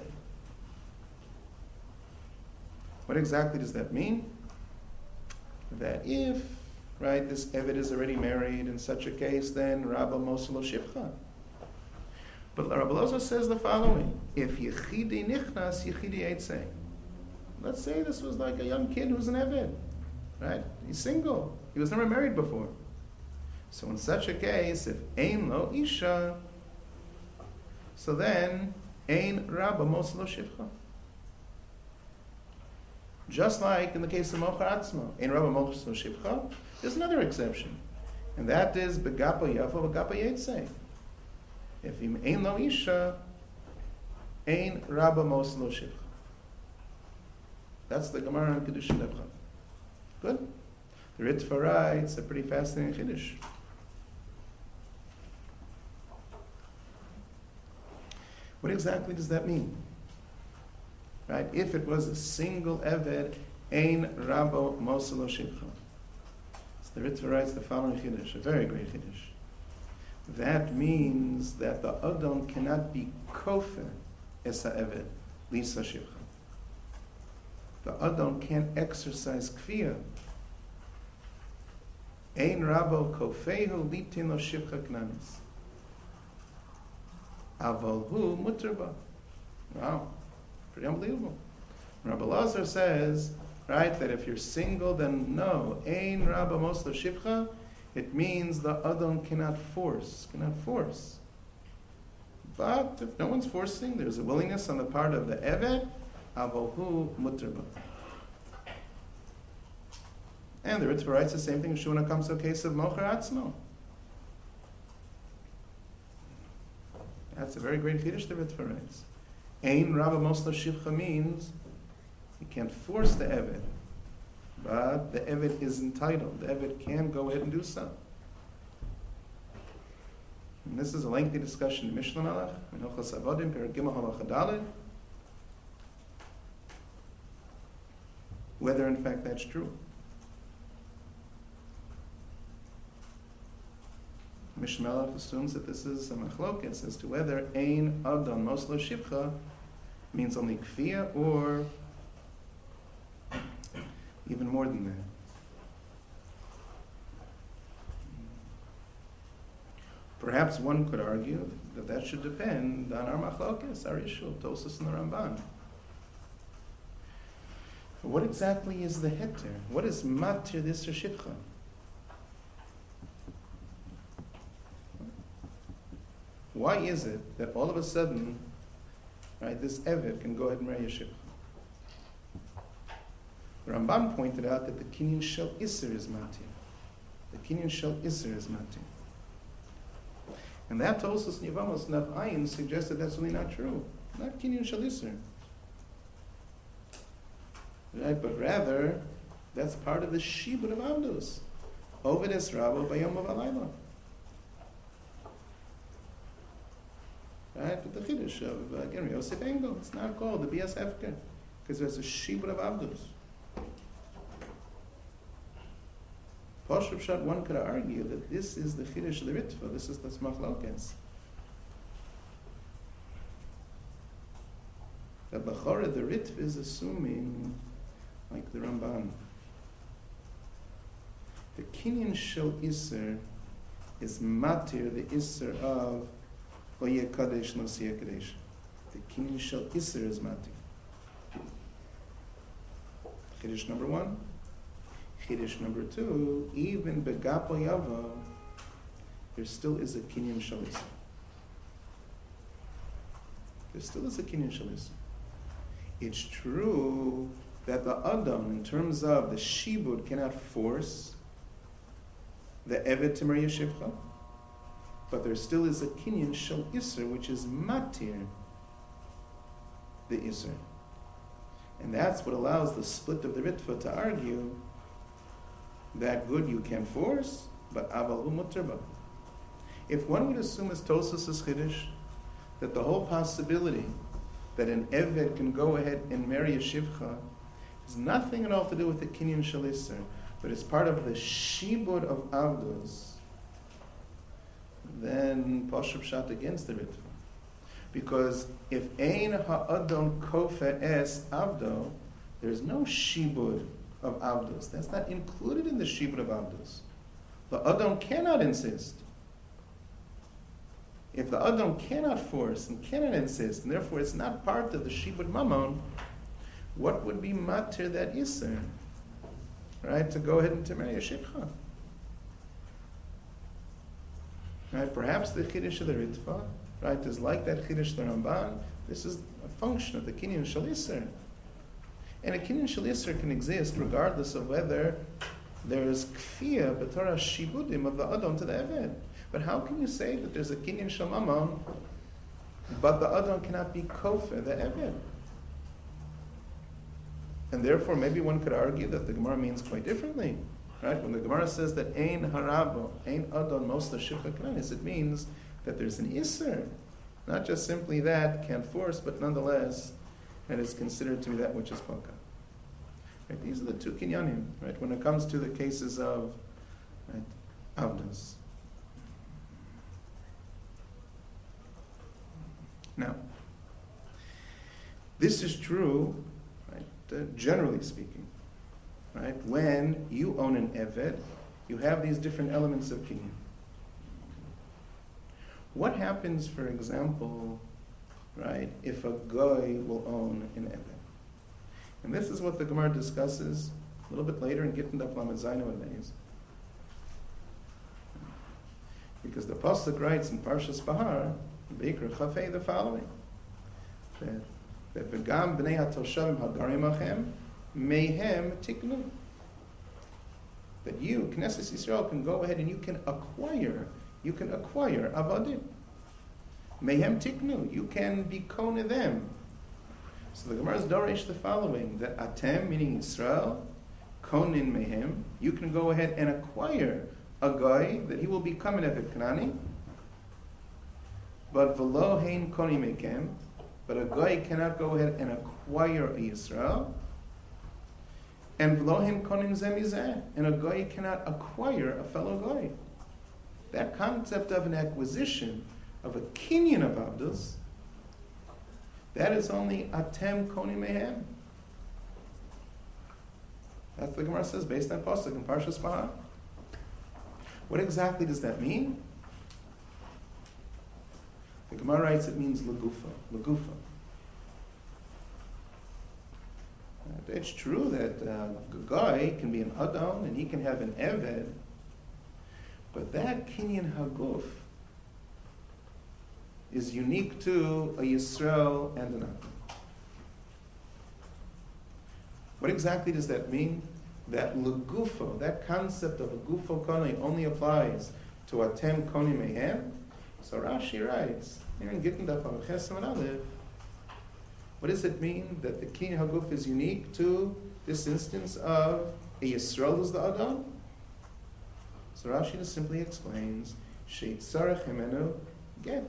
What exactly does that mean? That if, right, this Evet is already married, in such a case, then Rabba Moselo Shivcha. But Rabbi Loza says the following, if Yechidi Nichnas, Yechidi Yetzei. Let's say this was like a young kid who's an Evet, right? He's single. He was never married before. So in such a case, if Ein Lo Isha, so then Ein Rabba Moselo Shivcha. Just like in the case of Mocher Atzmo, Ein Rabba Moselo Shivcha, there's another exception. And that is Begapo Yafo, Begapo Yetzei. If Ein Lo Isha, Ein Rabba Moselo Shivcha. That's the Gemara in Kedushin Daf Chav. Good? The Ritva writes a pretty fascinating Chiddush. What exactly does that mean? Right? If it was a single Eved, Ein Rabo Moselo Shivcha. So the Ritva writes the following Chiddush, a very great Chiddush. That means that the Adon cannot be Kofe Esa Eved, Lisa Shivcha. The Adon can't exercise Kfiyah. Ein Rabo Kofehu Litin Lo Shivcha Knanis. Aval Hu Muterba. Wow, pretty unbelievable. Rabbi Lazar says, right, that if you're single, then no, Ein Rabba Moslo Shivcha, it means the Adon cannot force. But if no one's forcing, there's a willingness on the part of the Evet, Aval Hu Muterba. And the Ritva writes the same thing when it comes to a case of Mocher Atzmo. That's a very great Chiddush the Ritva writes. Ein Rabba Moslo Shivcha means you can't force the Evet, but the Evet is entitled. The Evet can go ahead and do so. And this is a lengthy discussion in Mishnah Malach, in Hilchos Avodim, Perek Gimel Halacha Daled, whether in fact that's true. Mishnah Malach assumes that this is a machlokes as to whether Ein Adon Moslo Shivcha means only Kfiyah or even more than that. Perhaps one could argue that that should depend on our machlokes, our issue, Tosas and the Ramban. What exactly is the heter? What is matir this shitcha? Why is it that all of a sudden, right, this eved can go ahead and marry a shitcha? Ramban pointed out that the kinyan shel iser is matir. The kinyan shel iser is matir. And that Tosas Nivamos Nav Ayin suggested that's really not true. Not kinyan shel iser. Right, but rather, that's part of the shibud of Avdus. Oved es rabo bayom of alayla. Right, but the chiddush of again Yosef Engel, it's not called the Bias Hefker, because there's a shibud of Avdus. Poshup Shat, one could argue that this is the chiddush of the Ritva, this is the Smachlokes. That Bechora, the Ritva, is assuming, like the Ramban, the kinyan shel iser is matir, the iser of Oyeh Kadesh Nosiyeh Kadesh. The kinyan shel iser is matir. Chiddush number one. Chiddush number two, even begapo yava, there still is a kinyan shel iser. There still is a kinyan shel iser. It's true that the Adam, in terms of the Shibud, cannot force the Evet to marry a Shivcha, but there still is a Kinyan Shel Isser, which is Matir, the Isser. And that's what allows the split of the Ritva to argue that good you can force, but Aval Hu Mutter. If one would assume as Tosas' Chiddush, that the whole possibility that an Evet can go ahead and marry a Shivcha has nothing at all to do with the Kinyan Shel Iser, but it's part of the Shibud of Avdus, then Pashup Shat against the Ritva. Because if Ein Ha'adon Kofa Es Avdo, there's no Shibud of Avdus. That's not included in the Shibud of Avdus. The Adon cannot insist. If the Adon cannot force and cannot insist, and therefore it's not part of the Shibud Mammon, what would be matir that Isser? Right, to go ahead and to marry a Shivcha. Right, perhaps the Chiddush of the Ritva, right, is like that Chiddush of the Ramban. This is a function of the Kinyan Shel Isser. And a Kinyan Shel Isser can exist regardless of whether there is Kfiyah, B'torah Shibudim of the Adon to the Eved. But how can you say that there's a Kinyan Shel Mammon, but the Adon cannot be Kofa, the Eved? And therefore, maybe one could argue that the Gemara means quite differently, right? When the Gemara says that Ein Harabo, Ein Adon Mosla Shivcha Knanis, it means that there's an Isser, not just simply that can't force, but nonetheless, it is considered to be that which is Poka. Right? These are the two kinyanim, right? When it comes to the cases of Avdas. Now, this is true, right, generally speaking, right? When you own an Eved, you have these different elements of kinyan. What happens, for example, right, if a guy will own an Eved? And this is what the Gemara discusses a little bit later in Gittin Daf Lamed Zayin Amud Beis. Because the Pasuk writes in Parshas Bahar, Beikra Chafei, the following, that v'gam b'nei hatoshavim hagarim achem mehem tiknu. That you, Knesset Yisrael, can go ahead and you can acquire avadim. Mehem tiknu. You can be kona them. So the Gemara is dorish the following: that atem, meaning Yisrael, konin mehem. You can go ahead and acquire a guy that he will become an Eved Kanani. But v'lo hein koni mekem. But a guy cannot go ahead and acquire a Yisrael. And v'lohim konim zemizeh. And a guy cannot acquire a fellow guy. That concept of an acquisition of a kinyan of Avdus, that is only atem konim mehem. That's what the Gemara says based on Pasuk in Parshas Bahar. What exactly does that mean? The Gemara writes it means legufa, legufa. It's true that a guy can be an Adam and he can have an Eved, but that Kinyan Haguf is unique to a Yisrael and an Adam. What exactly does that mean? That legufo, that concept of a gufo koni only applies to atem koni mehem. So Rashi writes, here in Gittin Daf Amud Chesam and Aleph, what does it mean that the Kinyan Haguf is unique to this instance of a Yisrael who's the Adam? So Rashi just simply explains, Sheitzarech himenu get.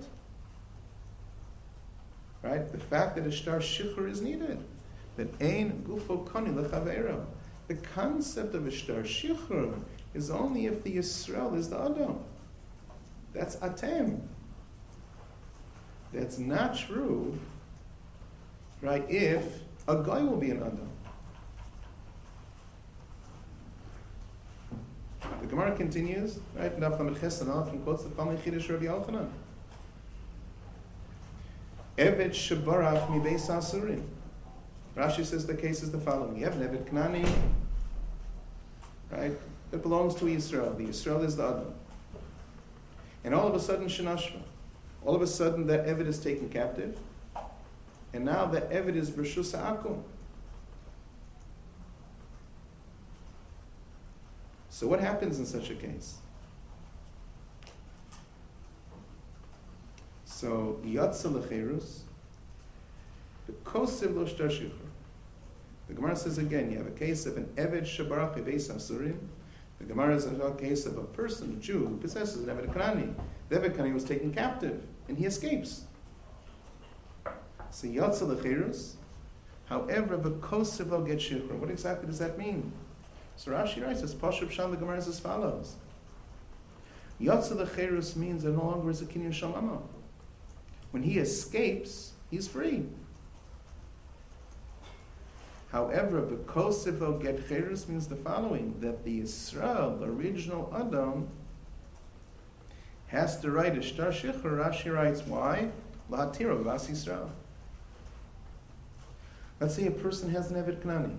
Right? The fact that a shtar shichur is needed. That ein gufo koni lechavero. The concept of a shtar shichur is only if the Yisrael is the Adam. That's atem. That's not true, right, if a guy will be an Adam. The Gemara continues, right, in Daf Lamed Ches Amud and quotes the following Chiddush Rabbi Yochanan. Eved shebarach mi beis asurim. Rashi says the case is the following. You have an Eved Knani, right, that belongs to Yisrael. The Yisrael is the Adam. And all of a sudden, Shenashva. All of a sudden, that Eved is taken captive. And now the Eved is B'Reshus Ha'akum. So what happens in such a case? So, Yatsa L'Cherus, the Kosev Lo Shtar Shichur. The Gemara says again, you have a case of an Eved Shebarach Beis Asurim. The Gemara is a case of a person, a Jew, who possesses an Eved Kanani. The Eved Kanani was taken captive, and he escapes. So Yatsa L'Cherus, however, the Kosev Lo Get Shichur. What exactly does that mean? So Rashi writes, as Pashup Shal, the Gemara is as follows. Yatsa L'Cherus means that no longer is a Kinyan Shalama. When he escapes, he's free. However, B'Kosevo Get Cherus means the following, that the Yisrael, the original Adam, has to write a Shtar Shichur. Rashi writes, why? L'hatiro B'As Yisrael. Let's say a person has an Eved Knani.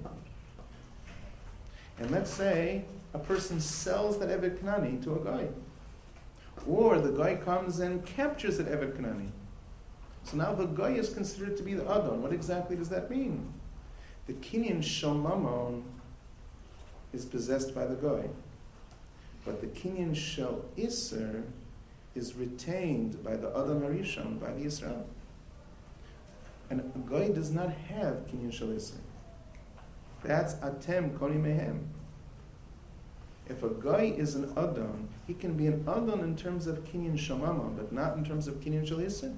And let's say a person sells that Eved Knani to a guy. Or the guy comes and captures that Eved Knani. So now the guy is considered to be the Adon. What exactly does that mean? The Kinyan Shel Mamon is possessed by the guy. But the Kinyan Shel Isser is retained by the Adon Harishon, by the Yisrael. And a guy does not have Kinyan Shel Isser. That's Atem Koni Mehem. If a guy is an Adon, he can be an Adon in terms of Kinyan Shel Mamon, but not in terms of Kinyan Shel Isser.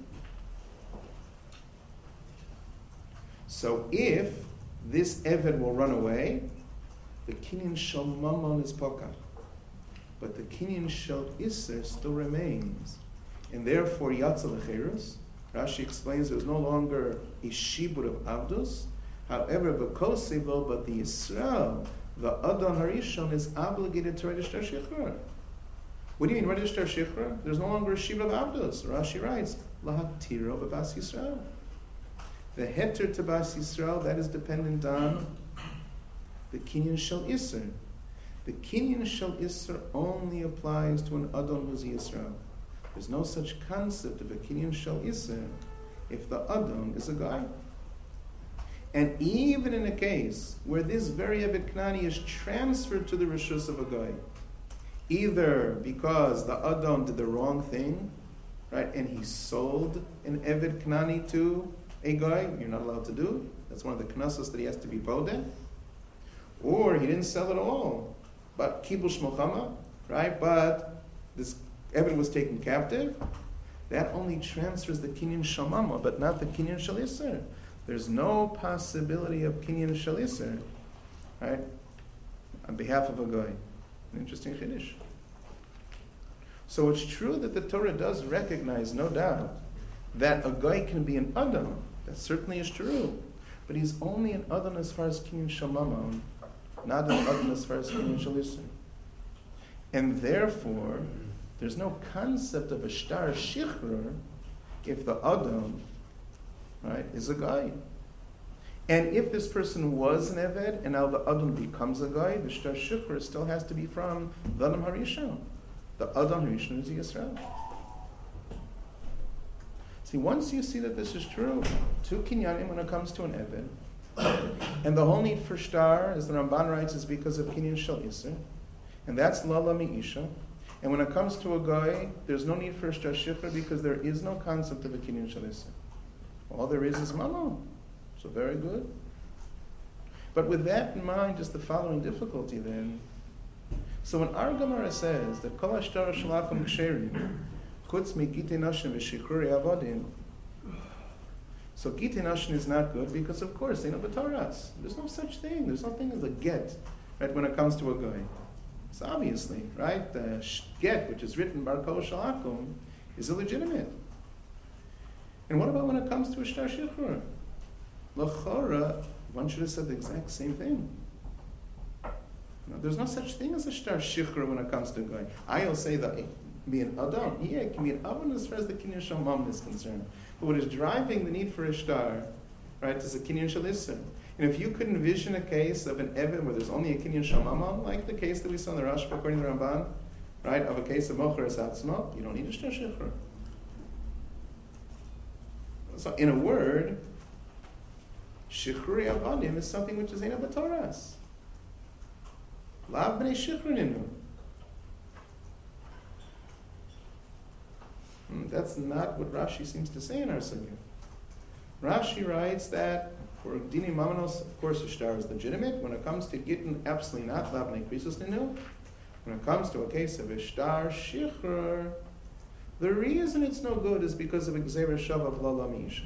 So if this Eved will run away, the Kinyan Shel Mamon is Pokah. But the Kinyan Shel Isser still remains. And therefore, Yatsa L'Cherus, Rashi explains there's no longer a Shibur of Avdus. However, B'Kosevo, but the Yisrael, the Adon Harishon, is obligated to write a Shtar Shichur. What do you mean, write a Shtar Shichur? There's no longer a Shibur of Avdus. Rashi writes, L'hatiro B'Bas Yisrael. The heter to Bas Yisrael, that is dependent on the Kinyan Shel Isser. The Kinyan Shel Isser only applies to an Adon who's Yisrael. There's no such concept of a Kinyan Shel Isser if the Adon is a guy. And even in a case where this very Eved Knani is transferred to the Rishus of a guy, either because the Adon did the wrong thing, right, and he sold an Eved Knani to a guy, you're not allowed to do. That's one of the knessos that he has to be bodeh. Or he didn't sell it at all. But kibush mochama, right? But this Eved was taken captive. That only transfers the Kinyan Shel Mamon, but not the Kinyan Shel Isser. There's no possibility of Kinyan Shel Isser, right? On behalf of a guy. An interesting chiddush. So it's true that the Torah does recognize, no doubt, that a guy can be an Adam. That certainly is true. But he's only an Adam as far as Kinyan Shel Mamon, not an Adam as far as Kinyan Shel Isser. And therefore, there's no concept of a Shtar Shichur if the Adam, right, is a guy. And if this person was an Eved, and now the Adam becomes a guy, the Shtar Shikhr still has to be from the Adam Harishon. The Adam Harishon is Yisrael. See, once you see that this is true, two kinyanim when it comes to an Eved, and the whole need for Shtar, as the Ramban writes, is because of kinyan shel Isser, and that's Lala Mi'isha. And when it comes to a guy, there's no need for a Shtar Shikhr because there is no concept of a kinyan shel Isser. All there is Mammon. So very good. But with that in mind, just the following difficulty then. So when our Gemara says that Kol Ashtar Shalachim Ksherim, Chutz Mi Gitei Noshin V'Shikruri Avodim, so Gitei Noshin is not good because, of course, they know B'Toras. There's no such thing. There's nothing as a get, right, when it comes to a guy. So obviously, right, the get, which is written Bar Kol Shalachim, is illegitimate. And what about when it comes to a Shtar Shikhr? L'chora, one should have said the exact same thing. No, there's no such thing as a Shtar Shikhr when it comes to a guy. I'll say that be an Adam. Yeah, it can be an Adam as far as the Kinyan Shel Mammon is concerned. But what is driving the need for a Shtar, right, is a Kinyan Shel Isser. And if you could envision a case of an Eved where there's only a Kinyan Shel Mammon, like the case that we saw in the Rashba according to the Ramban, right, of a case of Mocher Asatzma, you don't need a Shtar Shikhr. So in a word, Shichruri Avadim is something which is Eina B'Toras. Lav B'nei Shichrininu. That's not what Rashi seems to say in our sugya. Rashi writes that for Dini Mamanos, of course, a Shtar is legitimate. When it comes to Gittin, absolutely not. Lav B'nei Krisus Ninu. When it comes to a case of a Shtar Shichr, the reason it's no good is because of Gzeira Shav of Lala Mi'isha.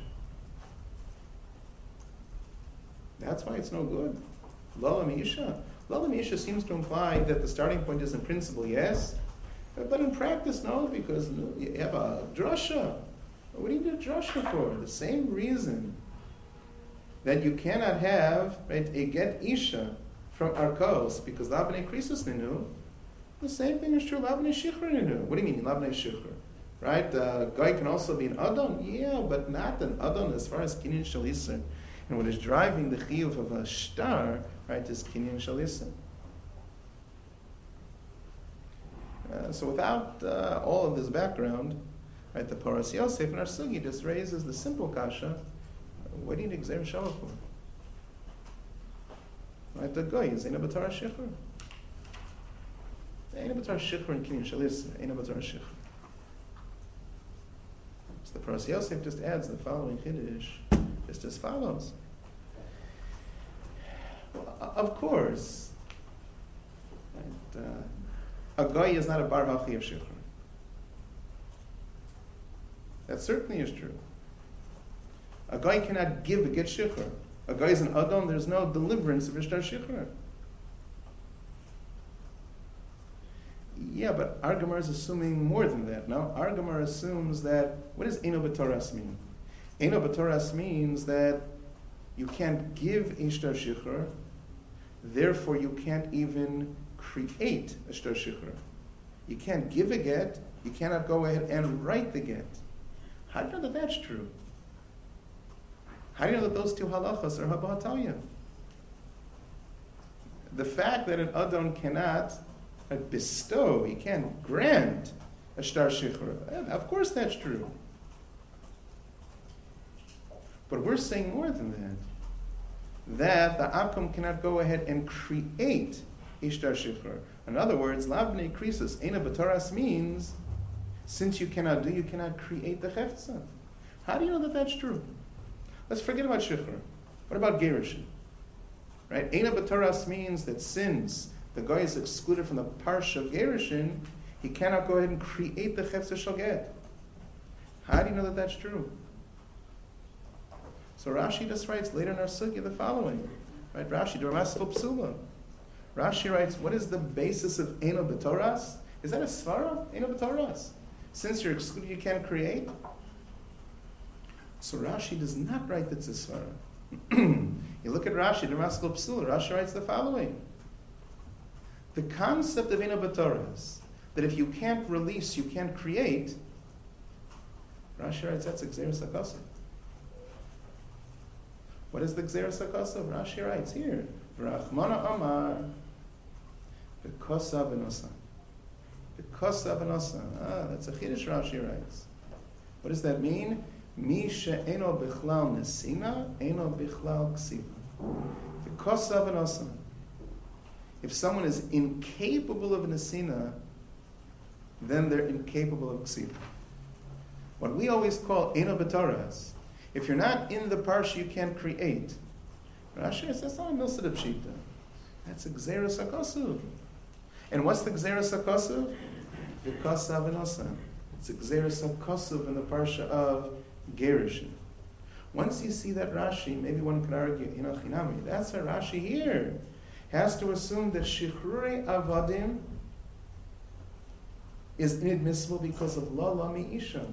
That's why it's no good. Lala Mi'isha. Lala Mi'isha seems to imply that the starting point is in principle, yes, but in practice, no, because you have a drasha. What do you need a drasha for? The same reason that you cannot have, right, a get isha from Arkos, because Labnei Krisus Ninu, the same thing is true, Labnei Shichr Ninu. What do you mean, Labnei Shichr? Right? A guy can also be an Adon, yeah, but not an Adon as far as Kinyan Shel Isser. And what is driving the chiyuv of a Shtar, right, is Kinyan Shel Isser. So without all of this background, right, the Paras Yosef in our sugi just raises the simple kasha: what do you need Gzeira Shava for? Right, the guy is Eina B'Torah Shichr. Eina B'Torah Shichr and Kinyan Shel Isser. Eina B'Torah Shichr. So the Paras Yosef just adds the following chiddush, just as follows. Well, of course, right, a guy is not a bar hachi of shikhr. That certainly is true. A guy cannot give a get shikhr. A guy is an adam. There's no deliverance of ishtar shikhr. Yeah, but our Gemara is assuming more than that. No, our Gemara assumes that, what does Eino B'Toras mean? Eino B'Toras means that you can't give ishtar shikhr, therefore you can't even create a shtar shikhr. You can't give a get, you cannot go ahead and write the get. How do you know that that's true? How do you know that those two halachas are haba'ataya? The fact that an adon cannot bestow, he can't grant a shtar shikhr, of course that's true. But we're saying more than that. That the Akum cannot go ahead and create ishtar shikhr. In other words, Labnei Krisus Eina B'Toras means, since you cannot create the Hefza. How do you know that that's true? Let's forget about shikhr. What about gerushin? Right? Eina B'Toras means that since the guy is excluded from the parsha of gerushin, he cannot go ahead and create the Hefza shel get. How do you know that that's true? So Rashi just writes later in our sugya the following, right? Rashi, Dormas Psula. Rashi writes, what is the basis of Eino B'Toras? Is that a svara? Eino B'Toras. Since you're excluded, you can't create. So Rashi does not write that it's a svara. You look at Rashi, Dormas Psula. Rashi writes the following: the concept of Eino B'Toras, that if you can't release, you can't create, Rashi writes that's Gzeras HaKosav. What is the Gzeras HaKosav? Rashi writes here, V'rachmana Amar, V'kosav v'nosan. V'kosav v'nosan. That's a Chiddush Rashi writes. What does that mean? Mi she'eno bichlal nesina, eno bichlal ksiva. V'kosav v'nosan. If someone is incapable of nesina, then they're incapable of ksiva. What we always call eno b'toras. If you're not in the parsha, you can't create. Rashi says that's not a milsa de pshita. That's a Gzeras HaKosav. And what's the Gzeras HaKosav? V'kosav v'nosan. It's a Gzeras HaKosav in the parsha of Gerushin. Once you see that Rashi, maybe one could argue, Chinami, that's a Rashi here. Has to assume that Shichrurei Avadim is inadmissible because of La Lami Isha.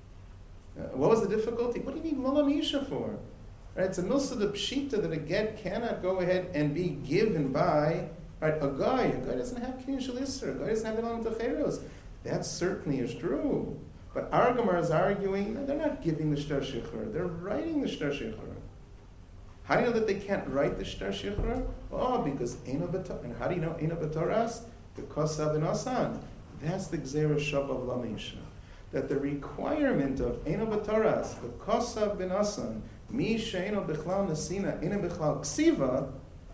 What was the difficulty? What do you need La Lami Isha for? Right? It's a milsa de pshita that a get cannot go ahead and be given by a guy. A guy doesn't have kinyan shel Yisra. A guy doesn't have elam techeros. That certainly is true. But our Gemara is arguing, they're not giving the shtar shichur, they're writing the shtar shichur. How do you know that they can't write the shtar shichur? Oh, because Eino B'Torah. And how do you know Eino B'Toras? Because Sabinasan. That's the Gzeira Shav of Lamisha. That the requirement of Eino B'Toras, because Sabinasan, Mi She'eno B'Chlal Nesina, Eino B'Chlal Ksiva,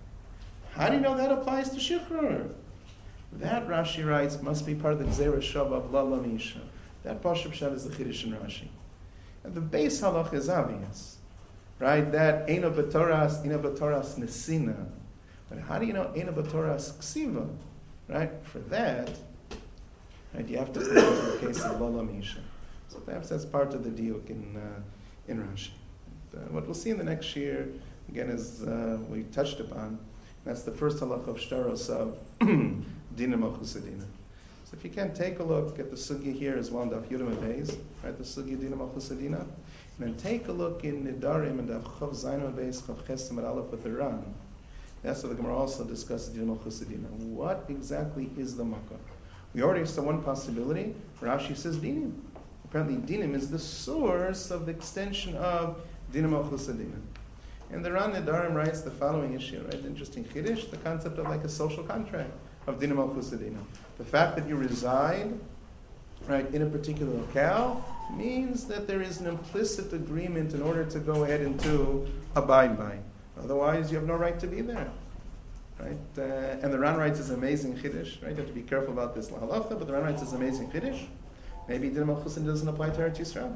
how do you know that applies to shichur? That Rashi writes must be part of the Gzeira Shav of Lamisha. That Pashup Shav is the Chiddush in Rashi. And the base halach is obvious, right? That Eino B'Toras Nesina. But how do you know Eino B'Toras Ksiva? Right? For that, right, you have to come to the case of Lala Misha. So perhaps that's part of the diuk in Rashi. What we'll see in the next year, again, is we touched upon, that's the first halach of Shtaros of Dina Malchus Adina. So if you can take a look at the sugya here as well in Daf Yudam Beis, right, the sugya Dina Malchus Adina, and then take a look in Nidarim and Daf Chav Zayin Beis Chav Ches Amud Aleph with the Ran. That's what the Gemara also discusses Dina Malchus Adina. What exactly is the makkah? We already saw one possibility. Rashi says dinim. Apparently dinim is the source of the extension of Dina Malchus Adina. And the Ran Nidarim writes the following issue, right? Interesting Chiddush, the concept of like a social contract of Dina Malchus Adina. The fact that you reside, right, in a particular locale means that there is an implicit agreement in order to go ahead and to abide by. Otherwise, you have no right to be there. Right? And the Ran writes is amazing Chiddush. Right? You have to be careful about this halacha, but the Ran writes is amazing Chiddush. Maybe Din Malchus doesn't apply to Eretz Yisrael.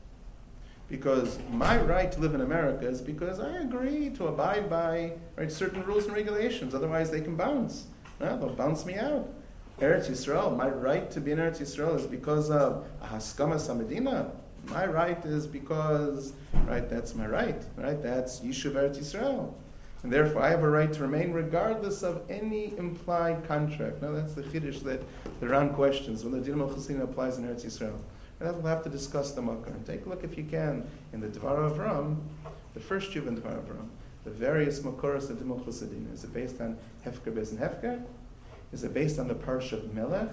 Because my right to live in America is because I agree to abide by, right, certain rules and regulations. Otherwise, they can bounce. They'll bounce me out. Eretz Yisrael, my right to be in Eretz Yisrael is because of Haskama Samedina. My right is because, right, that's my right. Right? That's Yishuv Eretz Yisrael. And therefore, I have a right to remain regardless of any implied contract. Now, that's the Chiddush that the Ran questions when the Din Malchus applies in Eretz Yisrael. And we'll have to discuss the Makkah. And take a look, if you can, in the Dvar Avram, the first Shuv in Dvar Avram, the various Makoros of Din Malchus. Is it based on Hefker Bez and Hefker? Is it based on the Parsha of Melech?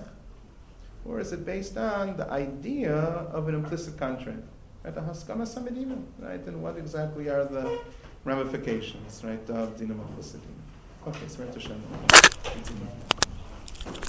Or is it based on the idea of an implicit contract? Right, the Haskama Samedina, right? And what exactly are the ramifications, right, of Dina Malchus. Okay, so we're to Shem.